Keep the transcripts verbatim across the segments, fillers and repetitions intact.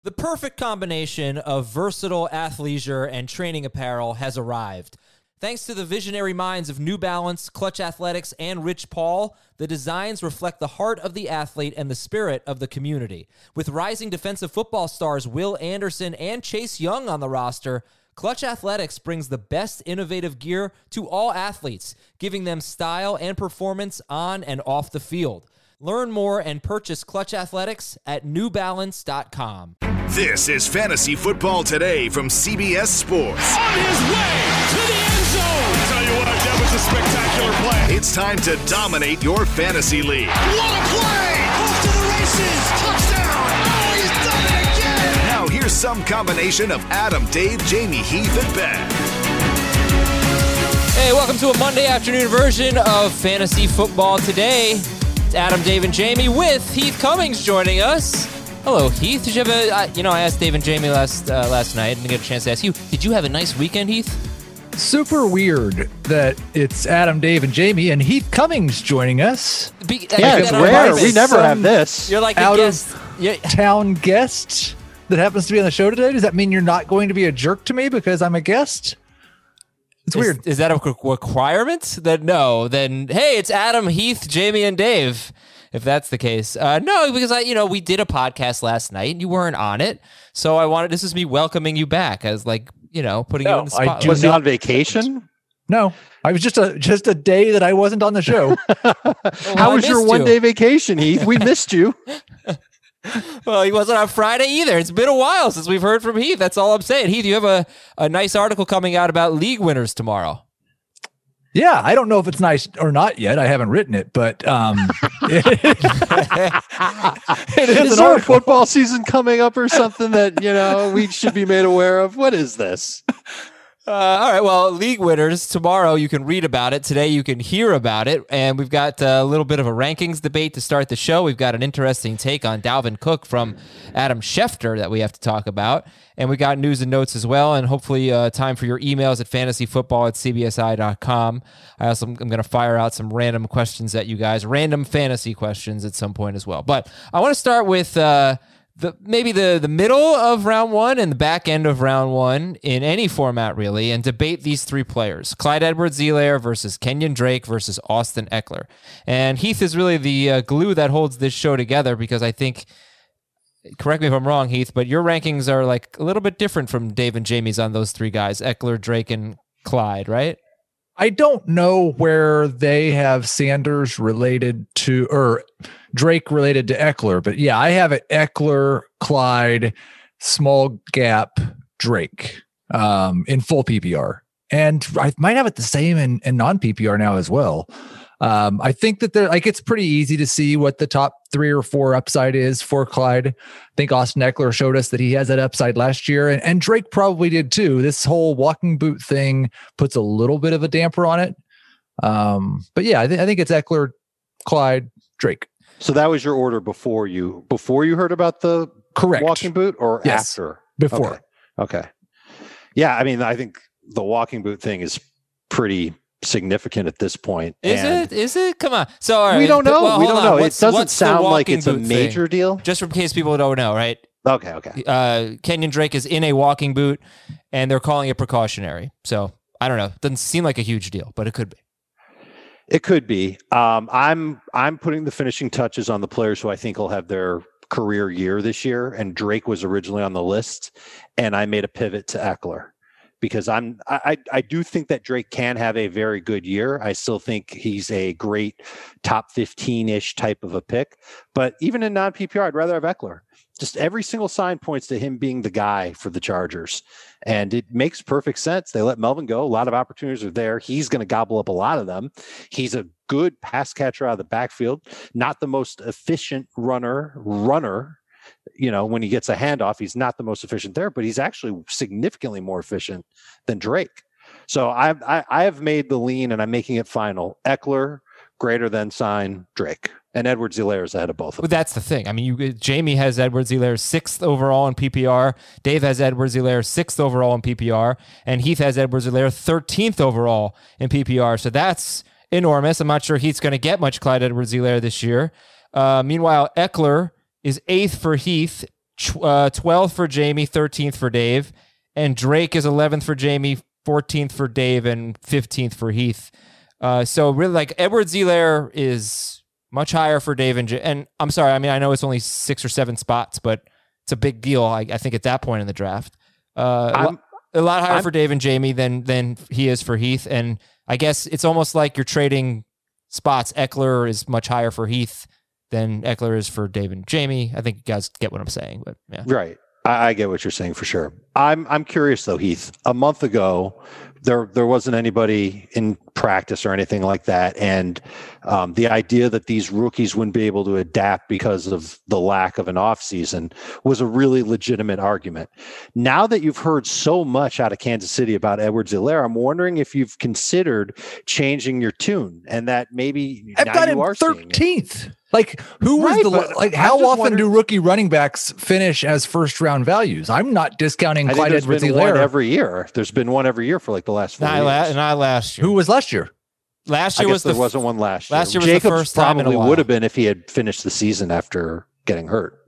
The perfect combination of versatile athleisure and training apparel has arrived. Thanks to the visionary minds of New Balance, Clutch Athletics, and Rich Paul, the designs reflect the heart of the athlete and the spirit of the community. With rising defensive football stars Will Anderson and Chase Young on the roster, Clutch Athletics brings the best innovative gear to all athletes, giving them style and performance on and off the field. Learn more and purchase Clutch Athletics at new balance dot com. This is Fantasy Football Today from C B S Sports. On his way to the end zone. I'll tell you what, that was a spectacular play. It's time to dominate your fantasy league. What a play! Off to the races. Touchdown. Oh, he's done it again. Now here's some combination of Adam, Dave, Jamie, Heath, and Ben. Hey, welcome to a Monday afternoon version of Fantasy Football Today. It's Adam, Dave, and Jamie with Heath Cummings joining us. Hello, Heath. Did you have a, uh, you know, I asked Dave and Jamie last uh, last night. I didn't get a chance to ask you. Did you have a nice weekend, Heath? Super weird that it's Adam, Dave, and Jamie, and Heath Cummings joining us. Be, yeah, it's rare. We never have this. You're like a out guest. of Yeah. town guest that happens to be on the show today. Does that mean you're not going to be a jerk to me because I'm a guest? It's Is, weird. Is that a requirement? That no. Then hey, it's Adam, Heath, Jamie, and Dave. If that's the case, uh, no, because I, you know, we did a podcast last night and you weren't on it, so I wanted this is me welcoming you back as like, you know, putting No, you in the I spotlight. do Was he not- on vacation? No, I was just a just a day that I wasn't on the show. How I was your missed one you. day vacation, Heath? We missed you. Well, he wasn't on Friday either. It's been a while since we've heard from Heath. That's all I'm saying. Heath, you have a, a nice article coming out about league winners tomorrow. Yeah, I don't know if it's nice or not yet. I haven't written it, but um, it, it is Is an our article. football season coming up or something that, you know, we should be made aware of? What is this? Uh, all right, well, league winners, tomorrow you can read about it. Today you can hear about it. And we've got a little bit of a rankings debate to start the show. We've got an interesting take on Dalvin Cook from Adam Schefter that we have to talk about. And we got news and notes as well. And hopefully uh, time for your emails at fantasyfootball at c b s i dot com. I also am going to fire out some random questions at you guys, random fantasy questions at some point as well. But I want to start with... Uh, The maybe the, the middle of round one and the back end of round one in any format, really, and debate these three players. Clyde Edwards-Helaire versus Kenyon Drake versus Austin Eckler. And Heath is really the uh, glue that holds this show together because I think, correct me if I'm wrong, Heath, but your rankings are like a little bit different from Dave and Jamie's on those three guys, Eckler, Drake, and Clyde, right? I don't know where they have Sanders related to or Drake related to Eckler, but yeah, I have it Eckler, Clyde, small gap, Drake um, in full P P R. And I might have it the same in, in non-P P R now as well. Um, I think that they're like, it's pretty easy to see what the top three or four upside is for Clyde. I think Austin Eckler showed us that he has that upside last year, and, and Drake probably did too. This whole walking boot thing puts a little bit of a damper on it. Um, but yeah, I, th- I think it's Eckler, Clyde, Drake. So that was your order before you before you heard about the Correct. walking boot or Yes. after? Before. Okay. okay. Yeah, I mean, I think the walking boot thing is pretty significant at this point. Is and it? Is it? Come on. So all right, we don't know. well, we hold don't on. know. What's- it doesn't what's the sound like walking it's a boot thing? major deal. Just in case people don't know, right? Okay, okay. Uh, Kenyon Drake is in a walking boot, and they're calling it precautionary. So I don't know. Doesn't seem like a huge deal, but it could be. It could be. Um, I'm I'm putting the finishing touches on the players who I think will have their career year this year, and Drake was originally on the list, and I made a pivot to Eckler because I'm I I I do think that Drake can have a very good year. I still think he's a great top fifteen-ish type of a pick, but even in non-P P R, I'd rather have Eckler. Just every single sign points to him being the guy for the Chargers. And it makes perfect sense. They let Melvin go. A lot of opportunities are there. He's going to gobble up a lot of them. He's a good pass catcher out of the backfield, not the most efficient runner, runner. You know, when he gets a handoff, he's not the most efficient there, but he's actually significantly more efficient than Drake. So I've, I, I have made the lean and I'm making it final. Eckler greater than sign Drake. And Edwards-Helaire is ahead of both of them. Well, that's the thing. I mean, you, Jamie has Edwards-Helaire sixth overall in P P R. Dave has Edwards-Helaire sixth overall in P P R. And Heath has Edwards-Helaire thirteenth overall in P P R. So that's enormous. I'm not sure Heath's going to get much Clyde Edwards-Helaire this year. Uh, meanwhile, Eckler is eighth for Heath, uh, twelfth for Jamie, thirteenth for Dave, and Drake is eleventh for Jamie, fourteenth for Dave, and fifteenth for Heath. Uh, so really, like Edwards-Helaire is much higher for Dave and J- and I'm sorry, I mean I know it's only six or seven spots, but it's a big deal. I, I think at that point in the draft, uh, a, lot, a lot higher I'm, for Dave and Jamie than than he is for Heath, and I guess it's almost like you're trading spots. Eckler is much higher for Heath than Eckler is for Dave and Jamie. I think you guys get what I'm saying, but yeah. Right. I, I get what you're saying for sure. I'm I'm curious though, Heath. A month ago, there there wasn't anybody in practice or anything like that, and um, the idea that these rookies wouldn't be able to adapt because of the lack of an off season was a really legitimate argument. Now that you've heard so much out of Kansas City about Edwards-Helaire, I'm wondering if you've considered changing your tune, and that maybe I've now got you him are thirteenth. Like, who was Right, the but like? I'm How just often wondering- do rookie running backs finish as first round values? I'm not discounting I think Clyde there's been one Edwards-Helaire. every year. There's been one every year for like the last four Not, years. la- not last year. Who was last year? Last I year guess was there the wasn't one last year. last year was the Jacobs first time in a probably while. would have been if he had finished the season after getting hurt.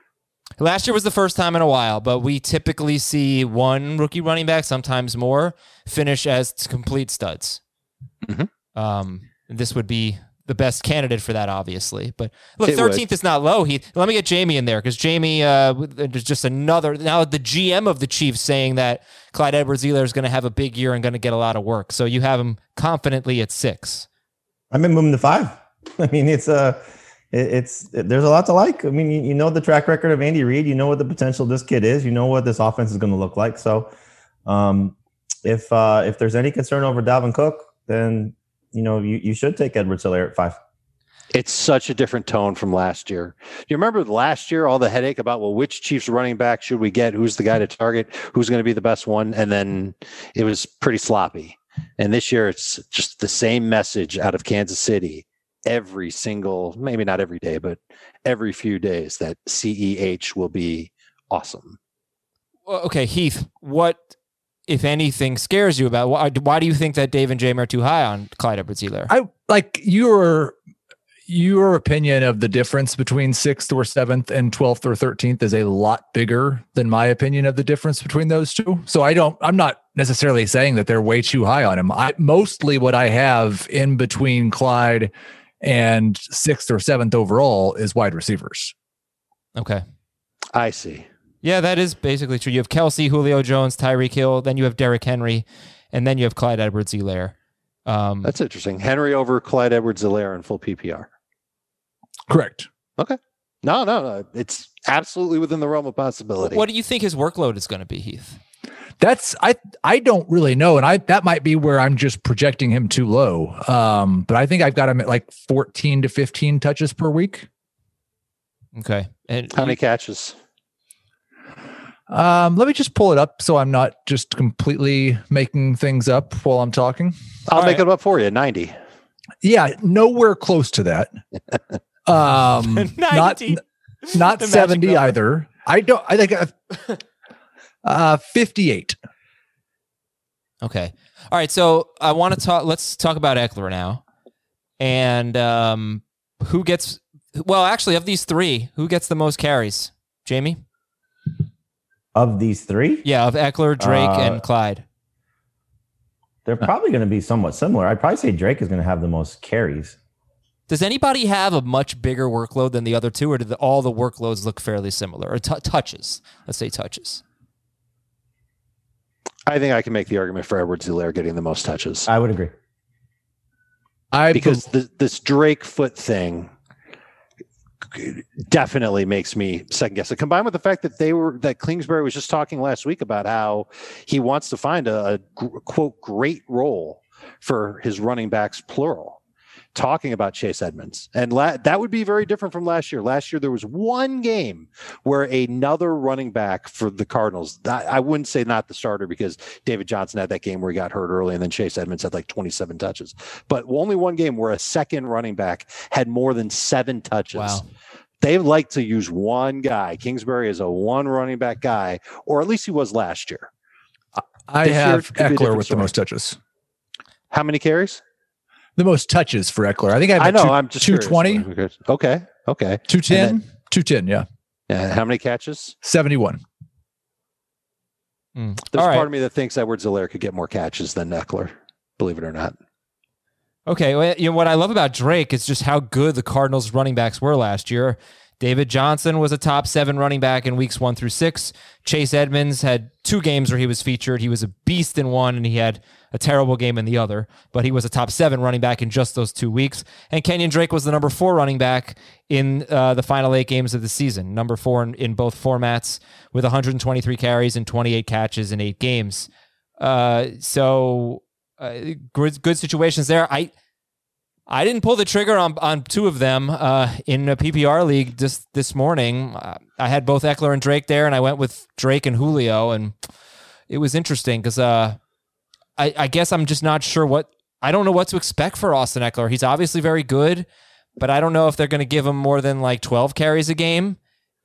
Last year was the first time in a while, but we typically see one rookie running back, sometimes more, finish as complete studs. Mhm. Um, this would be the best candidate for that, obviously. But look, It thirteenth would. is not low. He let me get Jamie in there because Jamie uh, there's just another. Now the G M of the Chiefs saying that Clyde Edwards-Helaire is going to have a big year and going to get a lot of work. So you have him confidently at six. I've been moving to five. I mean, it's a, it, it's it, there's a lot to like. I mean, you, you know the track record of Andy Reid. You know what the potential of this kid is. You know what this offense is going to look like. So, um, if uh, if there's any concern over Dalvin Cook, then you know you, you should take Edwards-Helaire at five. It's such a different tone from last year. You remember last year, all the headache about, well, which Chiefs running back should we get? Who's the guy to target? Who's going to be the best one? And then it was pretty sloppy. And this year, it's just the same message out of Kansas City every single, maybe not every day, but every few days that C E H will be awesome. Well, okay, Heath, what, if anything, scares you about why? Why do you think that Dave and Jamie are too high on Clyde Edwards-Helaire? I like your your opinion of the difference between sixth or seventh and twelfth or thirteenth is a lot bigger than my opinion of the difference between those two. So I don't, I'm not necessarily saying that they're way too high on him. I mostly what I have in between Clyde and sixth or seventh overall is wide receivers. Okay. I see. Yeah, that is basically true. You have Kelsey, Julio Jones, Tyreek Hill, then you have Derrick Henry, and then you have Clyde Edwards-Helaire. Um, That's interesting. Henry over Clyde Edwards-Helaire in full P P R. Correct. Okay. No, no, no. It's absolutely within the realm of possibility. what do you think his workload is going to be, Heath? That's I I don't really know, and I that might be where I'm just projecting him too low. Um, but I think I've got him at like fourteen to fifteen touches per week. Okay. And How you- many catches? Um, let me just pull it up so I'm not just completely making things up while I'm talking. I'll All make right. it up for you. ninety. Yeah, nowhere close to that. Um, not ninety. not The magic seventy number. either. I don't. I think uh, uh, fifty-eight. Okay. All right. So I want to talk. Let's talk about Eckler now. And um, who gets? Well, actually, of these three, who gets the most carries? Jamie? Of these three, Yeah, of Eckler, Drake, Uh, and Clyde. they're probably going to be somewhat similar. I'd probably say Drake is going to have the most carries. Does anybody have a much bigger workload than the other two, or do the, all the workloads look fairly similar? Or t- touches? Let's say touches. I think I can make the argument for Edwards-Helaire getting the most touches I would agree. I because the, this Drake foot thing definitely makes me second guess it. Combined with the fact that they were that Kingsbury was just talking last week about how he wants to find a, a gr- quote great role for his running backs plural. Talking about Chase Edmonds. And la- that would be very different from last year. Last year, there was one game where another running back for the Cardinals, that, I wouldn't say not the starter because David Johnson had that game where he got hurt early and then Chase Edmonds had like twenty-seven touches. But only one game where a second running back had more than seven touches. Wow. They like to use one guy. Kingsbury is a one running back guy, or at least he was last year. I this year have could be a Eckler different with story. the most touches. How many carries? The most touches for Eckler. I think I have I know. two, I'm just two curious. twenty, Okay. Okay. two ten, And two ten. Yeah. Yeah, how many catches? seventy-one. Mm. There's All part right. of me that thinks Edwards-Helaire could get more catches than Eckler, believe it or not. Okay, well, you know what I love about Drake is just how good the Cardinals running backs were last year. David Johnson was a top seven running back in weeks one through six. Chase Edmonds had two games where he was featured. He was a beast in one, and he had a terrible game in the other, but he was a top seven running back in just those two weeks. And Kenyon Drake was the number four running back in uh, the final eight games of the season, number four in, in both formats with one hundred twenty-three carries and twenty-eight catches in eight games. Uh, so uh, good, good situations there. I I didn't pull the trigger on, on two of them uh, in a P P R league just this morning. Uh, I had both Eckler and Drake there, and I went with Drake and Julio, and it was interesting because uh, I, I guess I'm just not sure what I don't know what to expect for Austin Eckler. He's obviously very good, but I don't know if they're going to give him more than like twelve carries a game.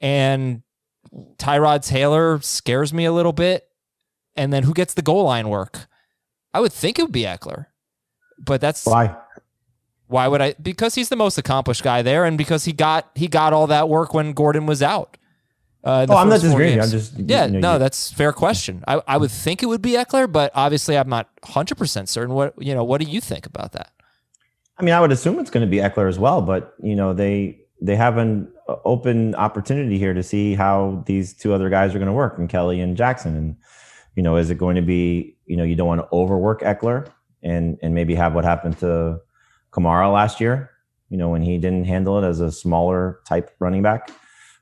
And Tyrod Taylor scares me a little bit. And then who gets the goal line work? I would think it would be Eckler, but that's Why? Why would I? Because he's the most accomplished guy there, and because he got he got all that work when Gordon was out. Uh, Oh, I'm not disagreeing. I'm just yeah, you know, no, you- that's a fair question. I, I would think it would be Eckler, but obviously I'm not one hundred percent certain. What you know? What do you think about that? I mean, I would assume it's going to be Eckler as well, but you know, they they have an open opportunity here to see how these two other guys are going to work, and Kelly and Jackson. And you know, is it going to be, you know, you don't want to overwork Eckler and and maybe have what happened to Kamara last year, you know, when he didn't handle it as a smaller type running back.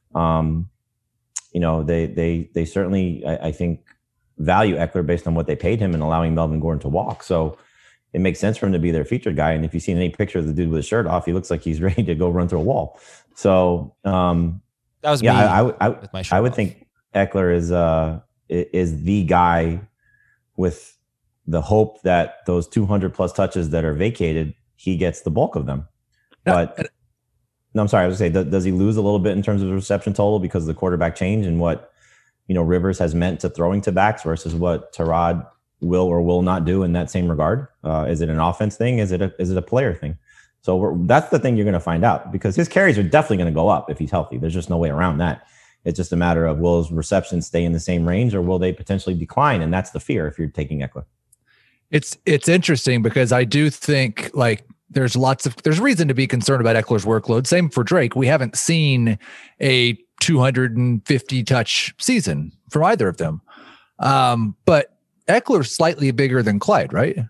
Um, you know, they they they certainly I, I think value Eckler based on what they paid him and allowing Melvin Gordon to walk. So it makes sense for him to be their featured guy. And if you've seen any picture of the dude with his shirt off, he looks like he's ready to go run through a wall. So um, That was yeah, me I, I, I, with my shirt I would off. think Eckler is uh i- is the guy with the hope that those two hundred plus touches that are vacated, he gets the bulk of them. But no, I'm sorry, I was gonna say, does, does he lose a little bit in terms of the reception total because of the quarterback change and what, you know, Rivers has meant to throwing to backs versus what Tyrod will or will not do in that same regard? Uh, is it an offense thing? Is it a, is it a player thing? So we're, that's the thing you're going to find out, because his carries are definitely going to go up if he's healthy. There's just no way around that. It's just a matter of, will his receptions stay in the same range or will they potentially decline? And that's the fear if you're taking Eckler. It's it's interesting because I do think like there's lots of there's reason to be concerned about Eckler's workload. Same for Drake. We haven't seen a two hundred fifty touch season from either of them. Um, but Eckler's slightly bigger than Clyde, right?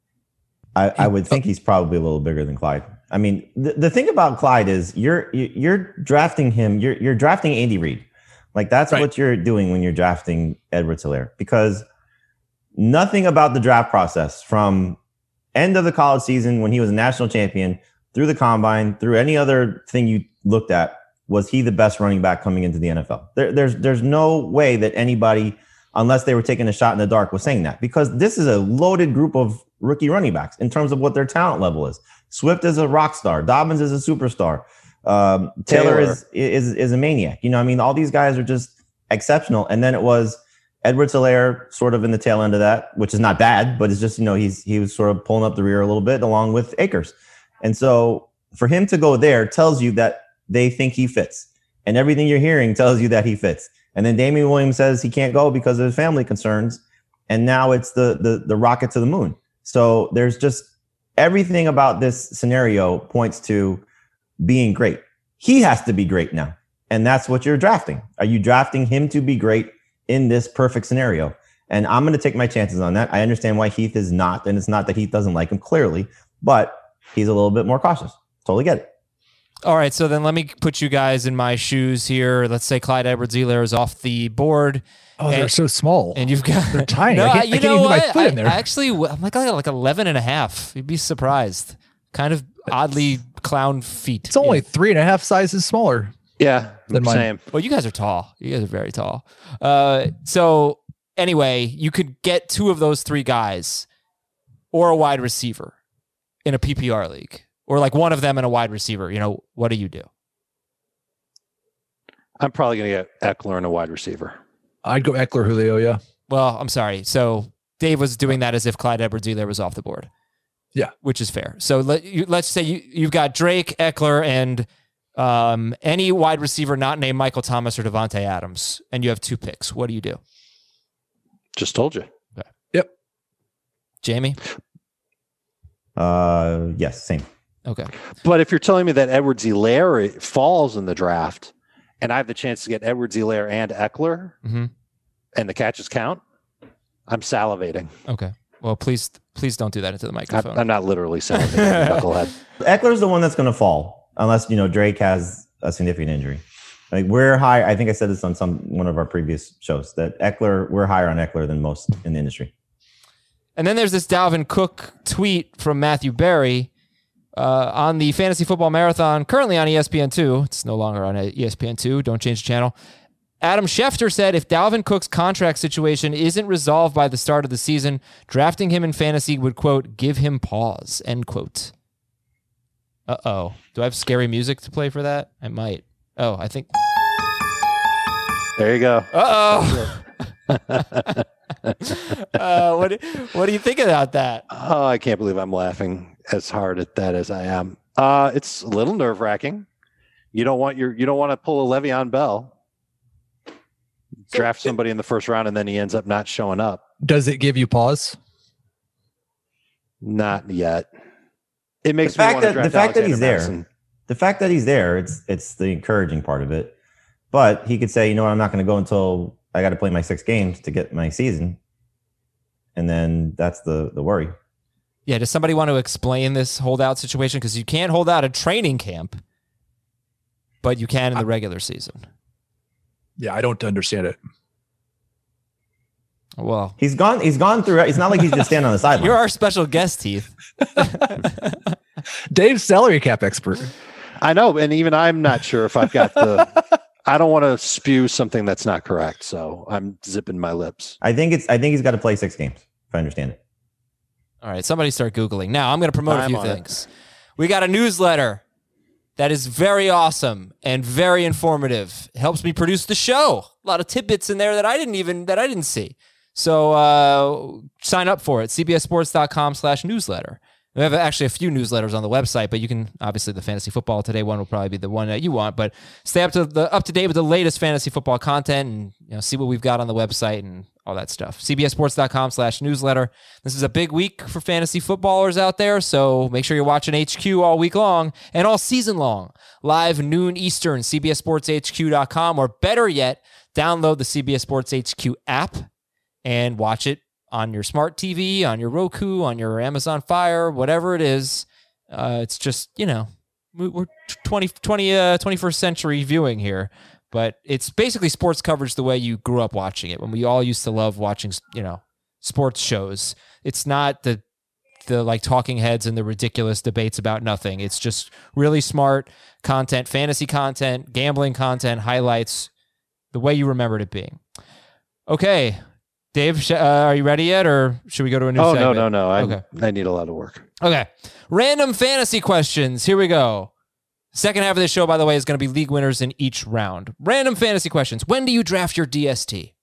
I, I would think he's probably a little bigger than Clyde. I mean, the, the thing about Clyde is you're you're drafting him. You're you're drafting Andy Reid. Like that's Right. what you're doing when you're drafting Edwards-Helaire, because nothing about the draft process from end of the college season when he was a national champion through the combine, through any other thing you looked at, was he the best running back coming into the N F L? There, there's there's no way that anybody, unless they were taking a shot in the dark, was saying that, because this is a loaded group of rookie running backs in terms of what their talent level is. Swift is a rock star. Dobbins is a superstar. Um, Taylor, Taylor. is is is a maniac. You know, I mean, all these guys are just exceptional. And then it was Edwards-Helaire sort of in the tail end of that, which is not bad, but it's just, you know, he's he was sort of pulling up the rear a little bit along with Akers. And so for him to go there tells you that they think he fits. And everything you're hearing tells you that he fits. And then Damian Williams says he can't go because of his family concerns. And now it's the the the rocket to the moon. So there's just everything about this scenario points to being great. He has to be great now. And that's what you're drafting. Are you drafting him to be great in this perfect scenario? And I'm going to take my chances on that. I understand why Heath is not, and it's not that Heath doesn't like him clearly, but he's a little bit more cautious. Totally get it. All right, so then let me put you guys in my shoes here. Let's say Clyde Edwards-Helaire is off the board. Oh, they're And- so small. And you've got They're tiny. No, I can't- you I can't know even get my what? foot I, in there. I actually, I'm like like eleven and a half. You'd be surprised. Kind of oddly clown feet. It's only Yeah. three and a half sizes smaller. Yeah, Than mine. same. Well, you guys are tall. You guys are very tall. Uh, so anyway, you could get two of those three guys, or a wide receiver, in a P P R league, or like one of them and a wide receiver. You know, what do you do? I'm probably going to get Eckler and a wide receiver. I'd go Eckler, Julio. Yeah. Well, I'm sorry. So Dave was doing that as if Clyde Edwards-Helaire was off the board. Yeah. Which is fair. So let you, let's say you, you've got Drake, Eckler, and Um, any wide receiver not named Michael Thomas or Devontae Adams, and you have two picks. What do you do? Just told you. Okay. Yep. Jamie? Uh, yes, same. Okay. But if you're telling me that Edwards-Helaire falls in the draft, and I have the chance to get Edwards-Helaire and Eckler, Mm-hmm. and the catches count, I'm salivating. Okay. Well, please, please don't do that into the I'm, microphone. I'm not literally salivating, knucklehead. Eckler's the one that's going to fall unless, you know, Drake has a significant injury. Like we're high. I think I said this on some one of our previous shows that Eckler, we're higher on Eckler than most in the industry. And then there's this Dalvin Cook tweet from Matthew Berry uh, on the Fantasy Football Marathon, currently on E S P N two. It's no longer on E S P N two. Don't change the channel. Adam Schefter said, if Dalvin Cook's contract situation isn't resolved by the start of the season, drafting him in fantasy would, quote, give him pause, end quote. Uh-oh. Do I have scary music to play for that? I might. Oh, I think. There you go. Uh-oh. uh, what, what do you think about that? Oh, I can't believe I'm laughing as hard at that as I am. Uh, it's a little nerve-wracking. You don't want your you don't want to pull a Le'Veon Bell. Draft somebody in the first round and then he ends up not showing up. Does it give you pause? Not yet. It makes The fact me want to that draft the fact that Alexander he's there, Madison. the fact that he's there, it's it's the encouraging part of it. But he could say, you know what, I'm not going to go until I got to play my six games to get my season, and then that's the the worry. Yeah, does somebody want to explain this holdout situation? Because you can't hold out a training camp, but you can in the regular season. Yeah, I don't understand it. Well, He's gone. He's gone through. It's not like he's just standing on the sideline. you're our special guest, Heath. Dave's salary cap expert. I know, and even I'm not sure if I've got the. I don't want to spew something that's not correct, so I'm zipping my lips. I think it's. I think he's got to play six games. If I understand it. All right, somebody start Googling. Now, I'm going to promote a I'm few on it. things. We got a newsletter that is very awesome and very informative. It helps me produce the show. A lot of tidbits in there that I didn't even, that I didn't see. So uh, sign up for it, cbssports.com slash newsletter. We have actually a few newsletters on the website, but you can, obviously the Fantasy Football Today one will probably be the one that you want, but stay up to the up to date with the latest fantasy football content and you know see what we've got on the website and all that stuff. cbssports.com slash newsletter. This is a big week for fantasy footballers out there, so make sure you're watching H Q all week long and all season long. Live noon Eastern, c b s sports h q dot com, or better yet, download the C B S Sports H Q app and watch it on your smart T V, on your Roku, on your Amazon Fire, whatever it is. Uh, it's just, you know, we're twenty, twenty, uh, twenty-first century viewing here, but it's basically sports coverage the way you grew up watching it when we all used to love watching, you know, sports shows. It's not the, the like talking heads and the ridiculous debates about nothing. It's just really smart content, fantasy content, gambling content, highlights, the way you remembered it being. Okay. Dave, sh- uh, are you ready yet, or should we go to a new Oh, segment? no, no, no. I, Okay. I need a lot of work. Okay. Random fantasy questions. Here we go. Second half of this show, by the way, is going to be league winners in each round. Random fantasy questions. When do you draft your D S T?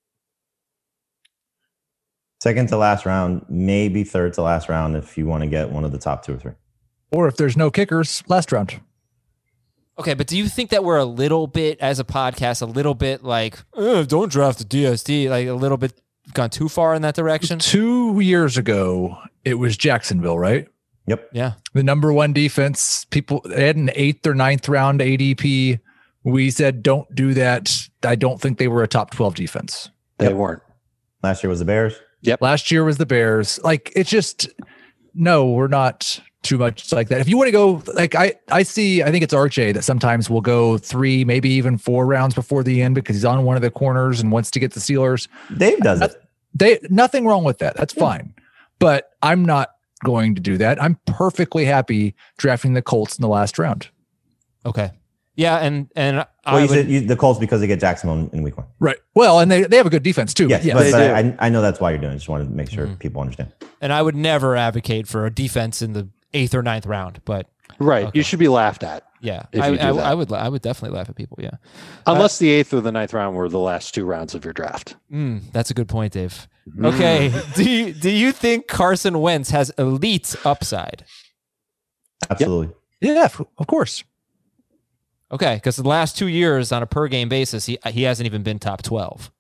Second to last round, maybe third to last round if you want to get one of the top two or three. Or if there's no kickers, last round. Okay, but do you think that we're a little bit, as a podcast, a little bit like, oh, don't draft the D S T, like a little bit gone too far in that direction? Two years ago, it was Jacksonville, right? Yep. Yeah. The number one defense. People they had an eighth or ninth round A D P. We said, don't do that. I don't think they were a top twelve defense. They Yep. weren't. Last year was the Bears. Last year was the Bears. Like, it's just, no, we're not too much like that. If you want to go, like, I, I see, I think it's R J that sometimes will go three, maybe even four rounds before the end because he's on one of the corners and wants to get the Steelers. Dave does it. They nothing wrong with that. That's fine. But I'm not going to do that. I'm perfectly happy drafting the Colts in the last round. Okay. Yeah, and and Well, I you would, said you, the Colts because they get Jacksonville in, in week one. Right. Well, and they, they have a good defense too. Yes, But but, yes. but They I, I know that's why you're doing it. Just wanted to make sure Mhm. people understand. and I would never advocate for a defense in the eighth or ninth round, but Right. Okay. You should be laughed at. yeah, If I, you do I, that. I would I would definitely laugh at people. Yeah, Unless the eighth or the ninth round were the last two rounds of your draft. mm, that's a good point, Dave. Mm. Okay, do you, do you think Carson Wentz has elite upside? Absolutely. Yeah, of course. Okay, because the last two years on a per game basis, he he hasn't even been top twelve.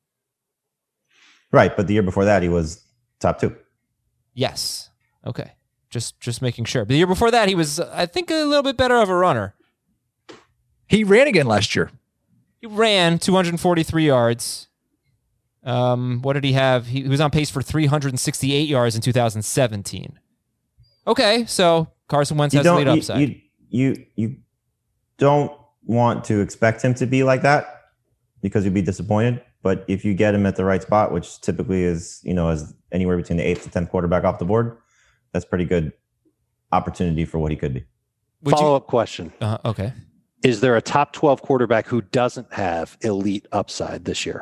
Right, but the year before that, he was top two. Yes. Okay. Just just making sure. But the year before that, he was, I think, a little bit better of a runner. He ran again last year. He ran two hundred forty-three yards. Um, what did he have? He, he was on pace for three hundred sixty-eight yards in two thousand seventeen. Okay, so Carson Wentz You has the don't, lead you, upside. you, you, you don't want to expect him to be like that because you'd be disappointed. But if you get him at the right spot, which typically is, you know, as anywhere between the eighth to tenth quarterback off the board, that's pretty good opportunity for what he could be. Would Follow you- up question. Uh, okay. Is there a top twelve quarterback who doesn't have elite upside this year?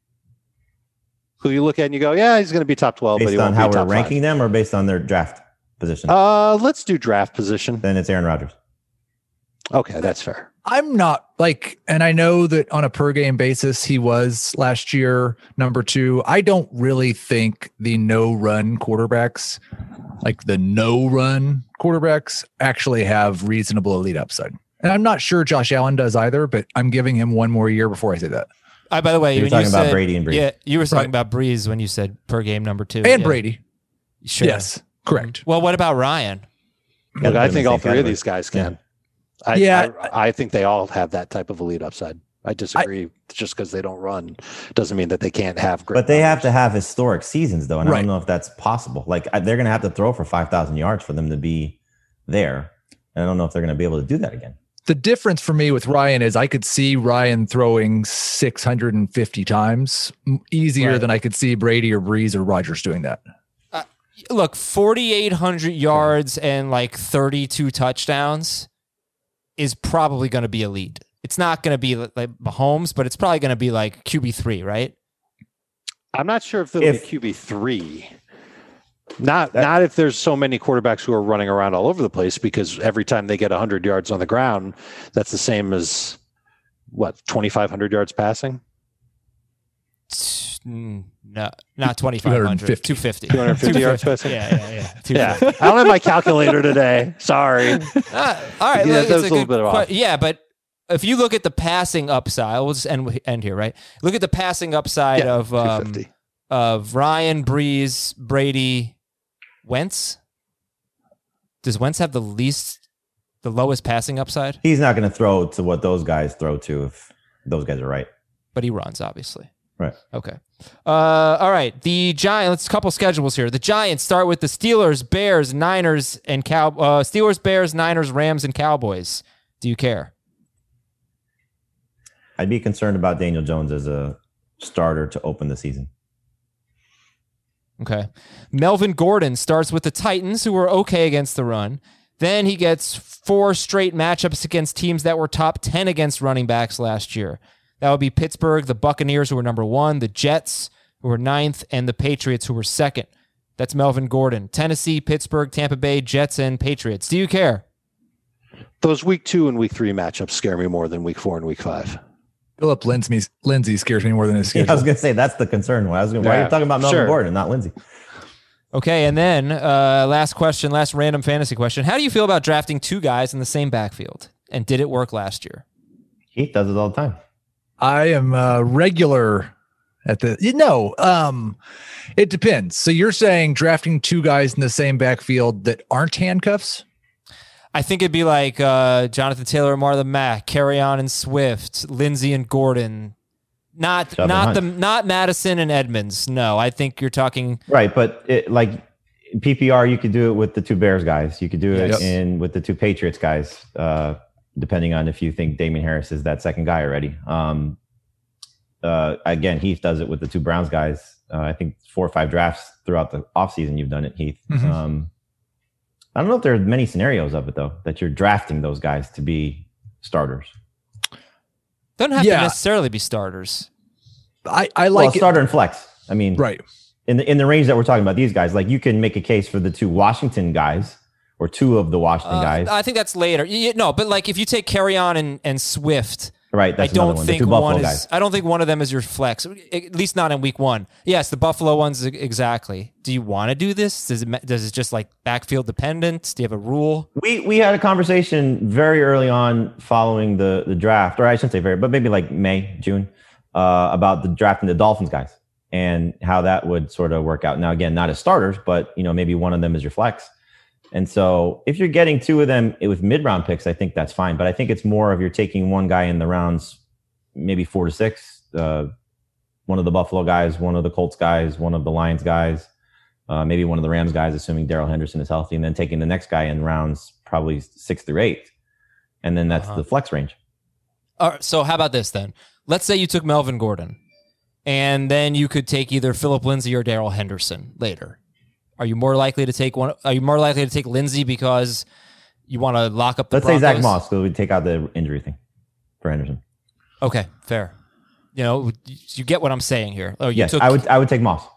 Who you look at and you go, yeah, he's going to be top twelve, but Based he on won't how be we're top ranking five. them or based on their draft position? Uh, let's do draft position. Then it's Aaron Rodgers. Okay, that's fair. I'm not like, and I know that on a per game basis, he was last year number two. I don't really think the no run quarterbacks, like the no run quarterbacks, actually have reasonable elite upside. And I'm not sure Josh Allen does either, but I'm giving him one more year before I say that. Uh, by the way, You're when talking you about said, Brady and Breeze. Yeah, you were talking Right. about Breeze when you said per game number two. And Yeah. Brady. Sure. Yes, correct. Well, what about Ryan? Look, Gotta put I him in think the all same three of category. these guys can. I, Yeah. I, I think they all have that type of elite upside. I disagree. Just because they don't run doesn't mean that they can't have great. But they have numbers. to have historic seasons, though, and I Right. don't know if that's possible. Like I- they're going to have to throw for five thousand yards for them to be there, and I don't know if they're going to be able to do that again. The difference for me with Ryan is I could see Ryan throwing six hundred fifty times m- easier Right. than I could see Brady or Breeze or Rodgers doing that. Look, forty-eight hundred yards and like thirty-two touchdowns is probably going to be elite. It's not going to be like Mahomes, but it's probably going to be like Q B three, right? I'm not sure if they'll If- be Q B three. Not That- not if there's so many quarterbacks who are running around all over the place, because every time they get one hundred yards on the ground, that's the same as what, twenty-five hundred yards passing? Mm, No, not twenty-five hundred. two fifty. two hundred fifty yards passing? Yeah, yeah, yeah. two Yeah. fifty. I don't have my calculator today. Sorry. Uh, all right. Yeah, look, that it's was a little good bit off. que- Yeah, but if you look at the passing upside, we'll just end, end here, right? Look at the passing upside Yeah, of um, two fifty. of Ryan, Breeze, Brady, Wentz. Does Wentz have the least, the lowest passing upside? He's not going to throw to what those guys throw to if those guys are right. But he runs, obviously. Right. Okay. Uh, all right. The Giants, let's couple schedules here. The Giants start with the Steelers, Bears, Niners, and Cow. Uh, Steelers, Bears, Niners, Rams, and Cowboys. Do you care? I'd be concerned about Daniel Jones as a starter to open the season. Okay. Melvin Gordon starts with the Titans, who were okay against the run. Then he gets four straight matchups against teams that were top ten against running backs last year. That would be Pittsburgh, the Buccaneers, who were number one, the Jets, who were ninth, and the Patriots, who were second. That's Melvin Gordon. Tennessee, Pittsburgh, Tampa Bay, Jets, and Patriots. Do you care? Those week two and week three matchups scare me more than week four and week five. Philip Lindsay, Lindsay scares me more than his Yeah, schedule. I was going to say that's the concern. I was gonna, why are Yeah, you talking about Melvin sure. Gordon, not Lindsey? Okay, and then uh, last question, last random fantasy question. How do you feel about drafting two guys in the same backfield? And did it work last year? Heath does it all the time. I am a regular at the you know, um, it depends. So you're saying drafting two guys in the same backfield that aren't handcuffs? I think it'd be like uh, Jonathan Taylor and Marlon Mack, Carry On and Swift, Lindsey and Gordon. Not Chubb and not the Hunt. not Madison and Edmonds. No, I think you're talking. Right, but it, like P P R, you could do it with the two Bears guys. You could do it Yes. in with the two Patriots guys, uh, depending on if you think Damian Harris is that second guy already. Um, uh, again, Heath does it with the two Browns guys. Uh, I think four or five drafts throughout the offseason you've done it, Heath. Mhm. Um, I don't know if there are many scenarios of it, though, that you're drafting those guys to be starters. Don't have Yeah. to necessarily be starters. I, I Well, like it. starter and flex. I mean, Right. in the in the range that we're talking about, these guys, like you can make a case for the two Washington guys or two of the Washington Uh, guys. I think that's later. Y- y- No, but like if you take Carry On and, and Swift Right. That's I don't another one. think the two Buffalo one is. guys. I don't think one of them is your flex. At least not in week one. Yes, the Buffalo ones exactly. Do you want to do this? Does it? Does it just like backfield dependent? Do you have a rule? We we had a conversation very early on following the the draft, or I shouldn't say very, but maybe like May, June, uh, about the drafting the Dolphins guys and how that would sort of work out. Now, again, not as starters, but you know, maybe one of them is your flex. And so if you're getting two of them with mid-round picks, I think that's fine. But I think it's more of you're taking one guy in the rounds, maybe four to six, uh, one of the Buffalo guys, one of the Colts guys, one of the Lions guys, uh, maybe one of the Rams guys, assuming Darrell Henderson is healthy, and then taking the next guy in rounds probably six through eight. And then that's uh-huh. the flex range. All right, so how about this then? Let's say you took Melvin Gordon, and then you could take either Phillip Lindsay or Darrell Henderson later. Are you more likely to take one? Are you more likely to take Lindsay because you want to lock up the Let's Broncos? say Zach Moss, so we take out the injury thing for Henderson. Okay, fair. You know, you get what I'm saying here. Oh, you yes, took. I would. I would take Moss.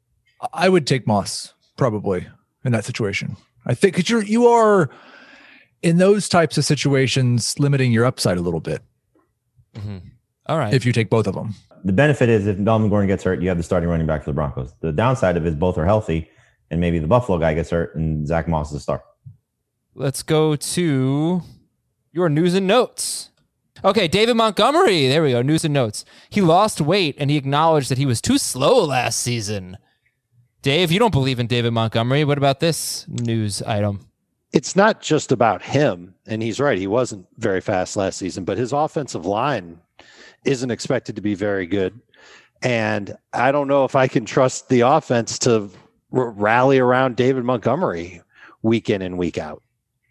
I would take Moss probably in that situation. I think because you're you are in those types of situations limiting your upside a little bit. Mm-hmm. All right. If you take both of them, the benefit is if Melvin Gordon gets hurt, you have the starting running back for the Broncos. The downside of it is both are healthy. And maybe the Buffalo guy gets hurt and Zach Moss is a star. Let's go to your news and notes. Okay, David Montgomery. There we go. News and notes. He lost weight and he acknowledged that he was too slow last season. Dave, you don't believe in David Montgomery. What about this news item? It's not just about him. And he's right. He wasn't very fast last season, but his offensive line isn't expected to be very good. And I don't know if I can trust the offense to rally around David Montgomery week in and week out.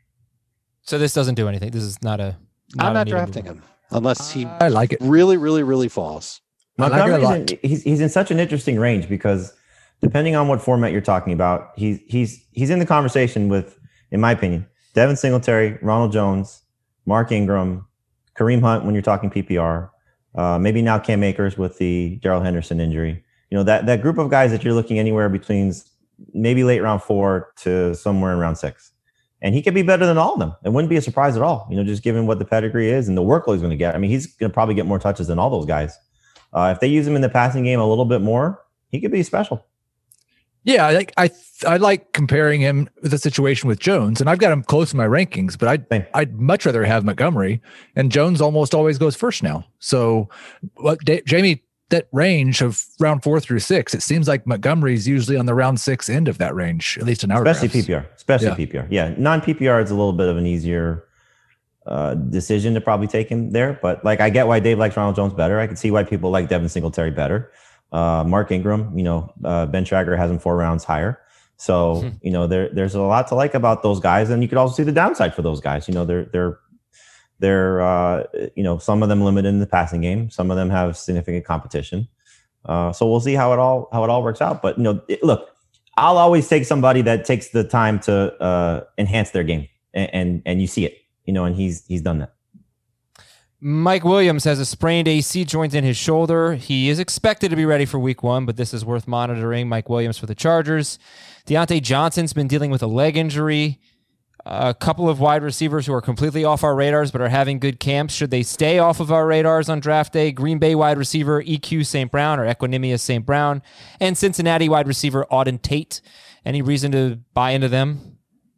So this doesn't do anything. This is not a. Not I'm not a drafting him unless he. I like it. Really, really, really falls. Montgomery's like in, he's he's in such an interesting range because depending on what format you're talking about, he's he's he's in the conversation with, in my opinion, Devin Singletary, Ronald Jones, Mark Ingram, Kareem Hunt when you're talking P P R, uh, maybe now Cam Akers with the Darrell Henderson injury. You know, that that group of guys that you're looking anywhere between maybe late round four to somewhere in round six. And he could be better than all of them. It wouldn't be a surprise at all, you know, just given what the pedigree is and the workload he's going to get. I mean, he's going to probably get more touches than all those guys. Uh, if they use him in the passing game a little bit more, he could be special. Yeah, I like I I like comparing him with the situation with Jones, and I've got him close in my rankings, but I'd Same. I'd much rather have Montgomery, and Jones almost always goes first now. So, what da- Jamie, that range of round four through six, it seems like Montgomery's usually on the round six end of that range, at least in our Especially drafts. P P R. Especially Yeah. P P R. Yeah, non-P P R is a little bit of an easier uh, decision to probably take him there. But like, I get why Dave likes Ronald Jones better. I can see why people like Devin Singletary better. Uh, Mark Ingram, you know, uh, Ben Trager has him four rounds higher. So, mm-hmm. you know, there there's a lot to like about those guys. And you could also see the downside for those guys. You know, they're, they're, they're, uh, you know, some of them limited in the passing game. Some of them have significant competition. Uh, so we'll see how it all how it all works out. But you know, it, look, I'll always take somebody that takes the time to uh, enhance their game, and, and and you see it, you know, and he's he's done that. Mike Williams has a sprained A C joint in his shoulder. He is expected to be ready for week one, but this is worth monitoring. Mike Williams for the Chargers. Deontay Johnson's been dealing with a leg injury. A couple of wide receivers who are completely off our radars but are having good camps. Should they stay off of our radars on draft day? Green Bay wide receiver E Q Saint Brown or Equanimous Saint Brown, and Cincinnati wide receiver Auden Tate. Any reason to buy into them?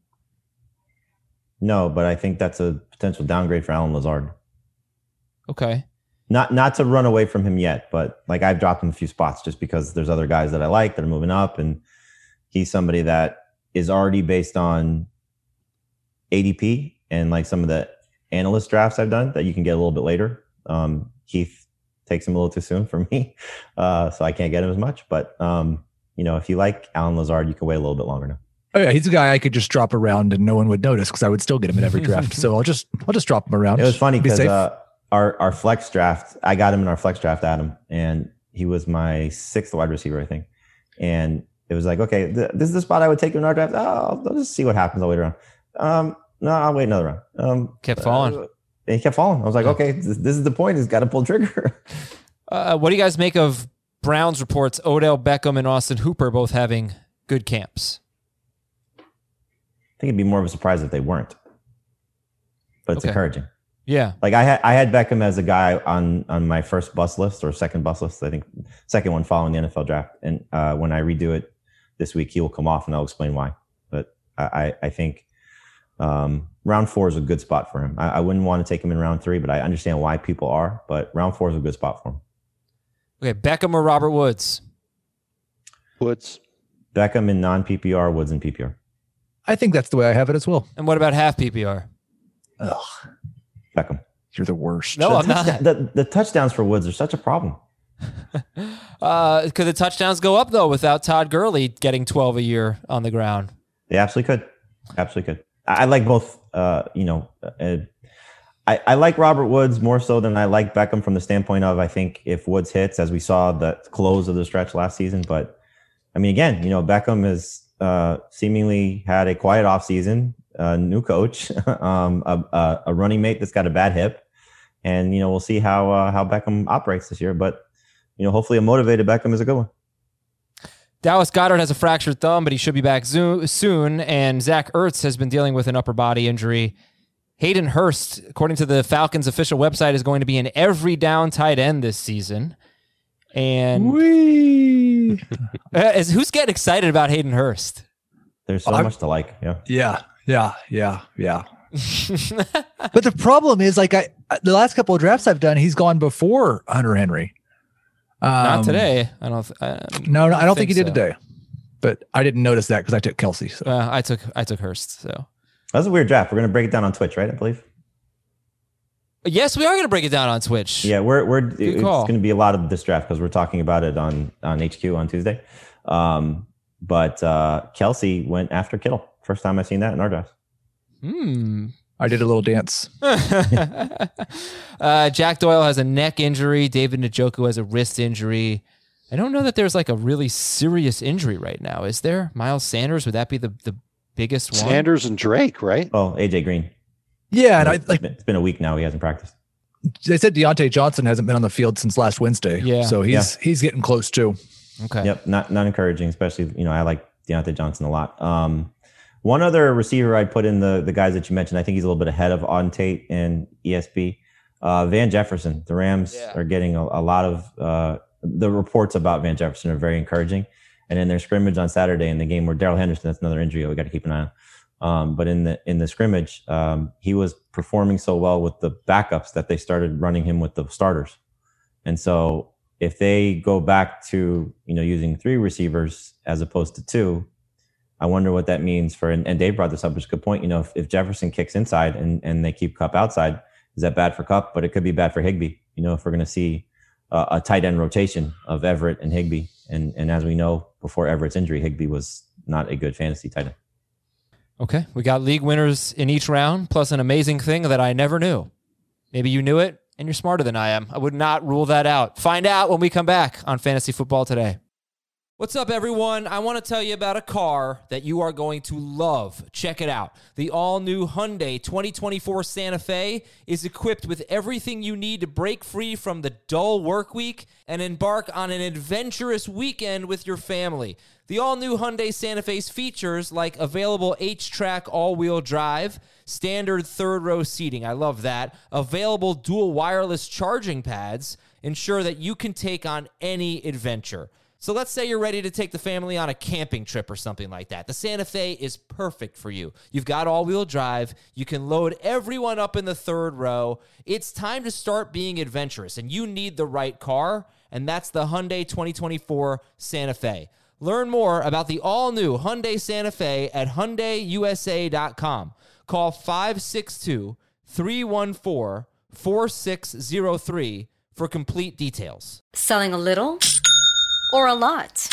No, but I think that's a potential downgrade for Allen Lazard. Okay. Not not to run away from him yet, but like I've dropped him a few spots just because there's other guys that I like that are moving up, and he's somebody that is already based on A D P and like some of the analyst drafts I've done that you can get a little bit later. Um, Keith takes him a little too soon for me, uh, so I can't get him as much. But um, you know, if you like Allen Lazard, you can wait a little bit longer now. Oh yeah, he's a guy I could just drop around and no one would notice because I would still get him in every draft. So I'll just I'll just drop him around. It was funny Be because safe. uh, our our flex draft, I got him in our flex draft, Adam, and he was my sixth wide receiver, I think. And it was like, okay, th- this is the spot I would take him in our draft. Oh, I'll, I'll just see what happens. I'll wait around. Um, no, I'll wait another round. Um, Kept falling. Uh, and he kept falling. I was like, okay, this, this is the point. He's got to pull trigger. Uh, what do you guys make of Browns reports Odell Beckham and Austin Hooper both having good camps? I think it'd be more of a surprise if they weren't, but it's Okay. encouraging. Yeah. Like I had I had Beckham as a guy on on my first bus list or second bus list. I think second one following the N F L draft. And uh, when I redo it this week, he will come off, and I'll explain why. But I I think um, round four is a good spot for him. I, I wouldn't want to take him in round three, but I understand why people are. But round four is a good spot for him. Okay, Beckham or Robert Woods? Woods. Beckham in non P P R, Woods in P P R. I think that's the way I have it as well. And what about half P P R? Ugh, Beckham. you're the worst. No, the I'm not. touchdown- The, the touchdowns for Woods are such a problem. Uh, could the touchdowns go up, though, without Todd Gurley getting twelve a year on the ground? They absolutely could. Absolutely could. I, I like both. Uh, you know, uh, I, I like Robert Woods more so than I like Beckham from the standpoint of I think if Woods hits, as we saw the close of the stretch last season. But I mean, again, you know, Beckham has uh, seemingly had a quiet offseason, a new coach, um, a, a, a running mate that's got a bad hip. And, you know, we'll see how uh, how Beckham operates this year. But, you know, hopefully a motivated Beckham is a good one. Dallas Goedert has a fractured thumb, but he should be back zo- soon. And Zach Ertz has been dealing with an upper body injury. Hayden Hurst, according to the Falcons official website, is going to be an every down tight end this season. And Whee! uh, is, who's getting excited about Hayden Hurst? There's so I'm- much to like. Yeah. Yeah, yeah, yeah, yeah. But the problem is, like, I the last couple of drafts I've done, he's gone before Hunter Henry. Um, Not today. I don't. Th- I, No, no, I don't think, he did so. today. But I didn't notice that because I took Kelsey. So. Uh, I took I took Hurst. So That's a weird draft. We're going to break it down on Twitch, right? I believe. yes, we are going to break it down on Twitch. Yeah, we're we're it's call. going to be a lot of this draft because we're talking about it on on H Q on Tuesday. Um, but uh, Kelsey went after Kittle. First time I've seen that in our draft. Hmm. I did a little dance. uh, Jack Doyle has a neck injury. David Njoku has a wrist injury. I don't know that there's like a really serious injury right now. Is there? Miles Sanders, would that be the, the biggest one? Sanders and Drake, right? Oh, A J Green. Yeah, and I it's, like been, it's been a week now. He hasn't practiced. they said Deontay Johnson hasn't been on the field since last Wednesday. Yeah. So he's he's getting close too. Okay. Yep, not not encouraging. Especially, you know, I like Deontay Johnson a lot. Um, one other receiver I'd put in the the guys that you mentioned. I think he's a little bit ahead of Auden Tate and E S B. Uh, Van Jefferson. The Rams Yeah. are getting a, a lot of uh, the reports about Van Jefferson are very encouraging. And in their scrimmage on Saturday in the game where Darrell Henderson, that's another injury we got to keep an eye on. Um, but in the in the scrimmage, um, he was performing so well with the backups that they started running him with the starters. And so if they go back to, you know, using three receivers as opposed to two, I wonder what that means for, and, and Dave brought this up, which is a good point. You know, if, if Jefferson kicks inside and, and they keep Kupp outside, is that bad for Kupp? But it could be bad for Higbee. You know, if we're going to see uh, a tight end rotation of Everett and Higbee. And, and as we know, before Everett's injury, Higbee was not a good fantasy tight end. Okay. We got league winners in each round, plus an amazing thing that I never knew. Maybe you knew it and you're smarter than I am. I would not rule that out. Find out when we come back on Fantasy Football Today. What's up, everyone? I want to tell you about a car that you are going to love. Check it out. The all-new Hyundai twenty twenty-four Santa Fe is equipped with everything you need to break free from the dull work week and embark on an adventurous weekend with your family. The all-new Hyundai Santa Fe's features like available H-Track all-wheel drive, standard third-row seating, I love that, available dual wireless charging pads, ensure that you can take on any adventure. So let's say you're ready to take the family on a camping trip or something like that. The Santa Fe is perfect for you. You've got all-wheel drive. You can load everyone up in the third row. It's time to start being adventurous, and you need the right car, and that's the Hyundai twenty twenty-four Santa Fe. Learn more about the all-new Hyundai Santa Fe at Hyundai U S A dot com. Call five six two, three one four, four six zero three for complete details. Selling a little or a lot?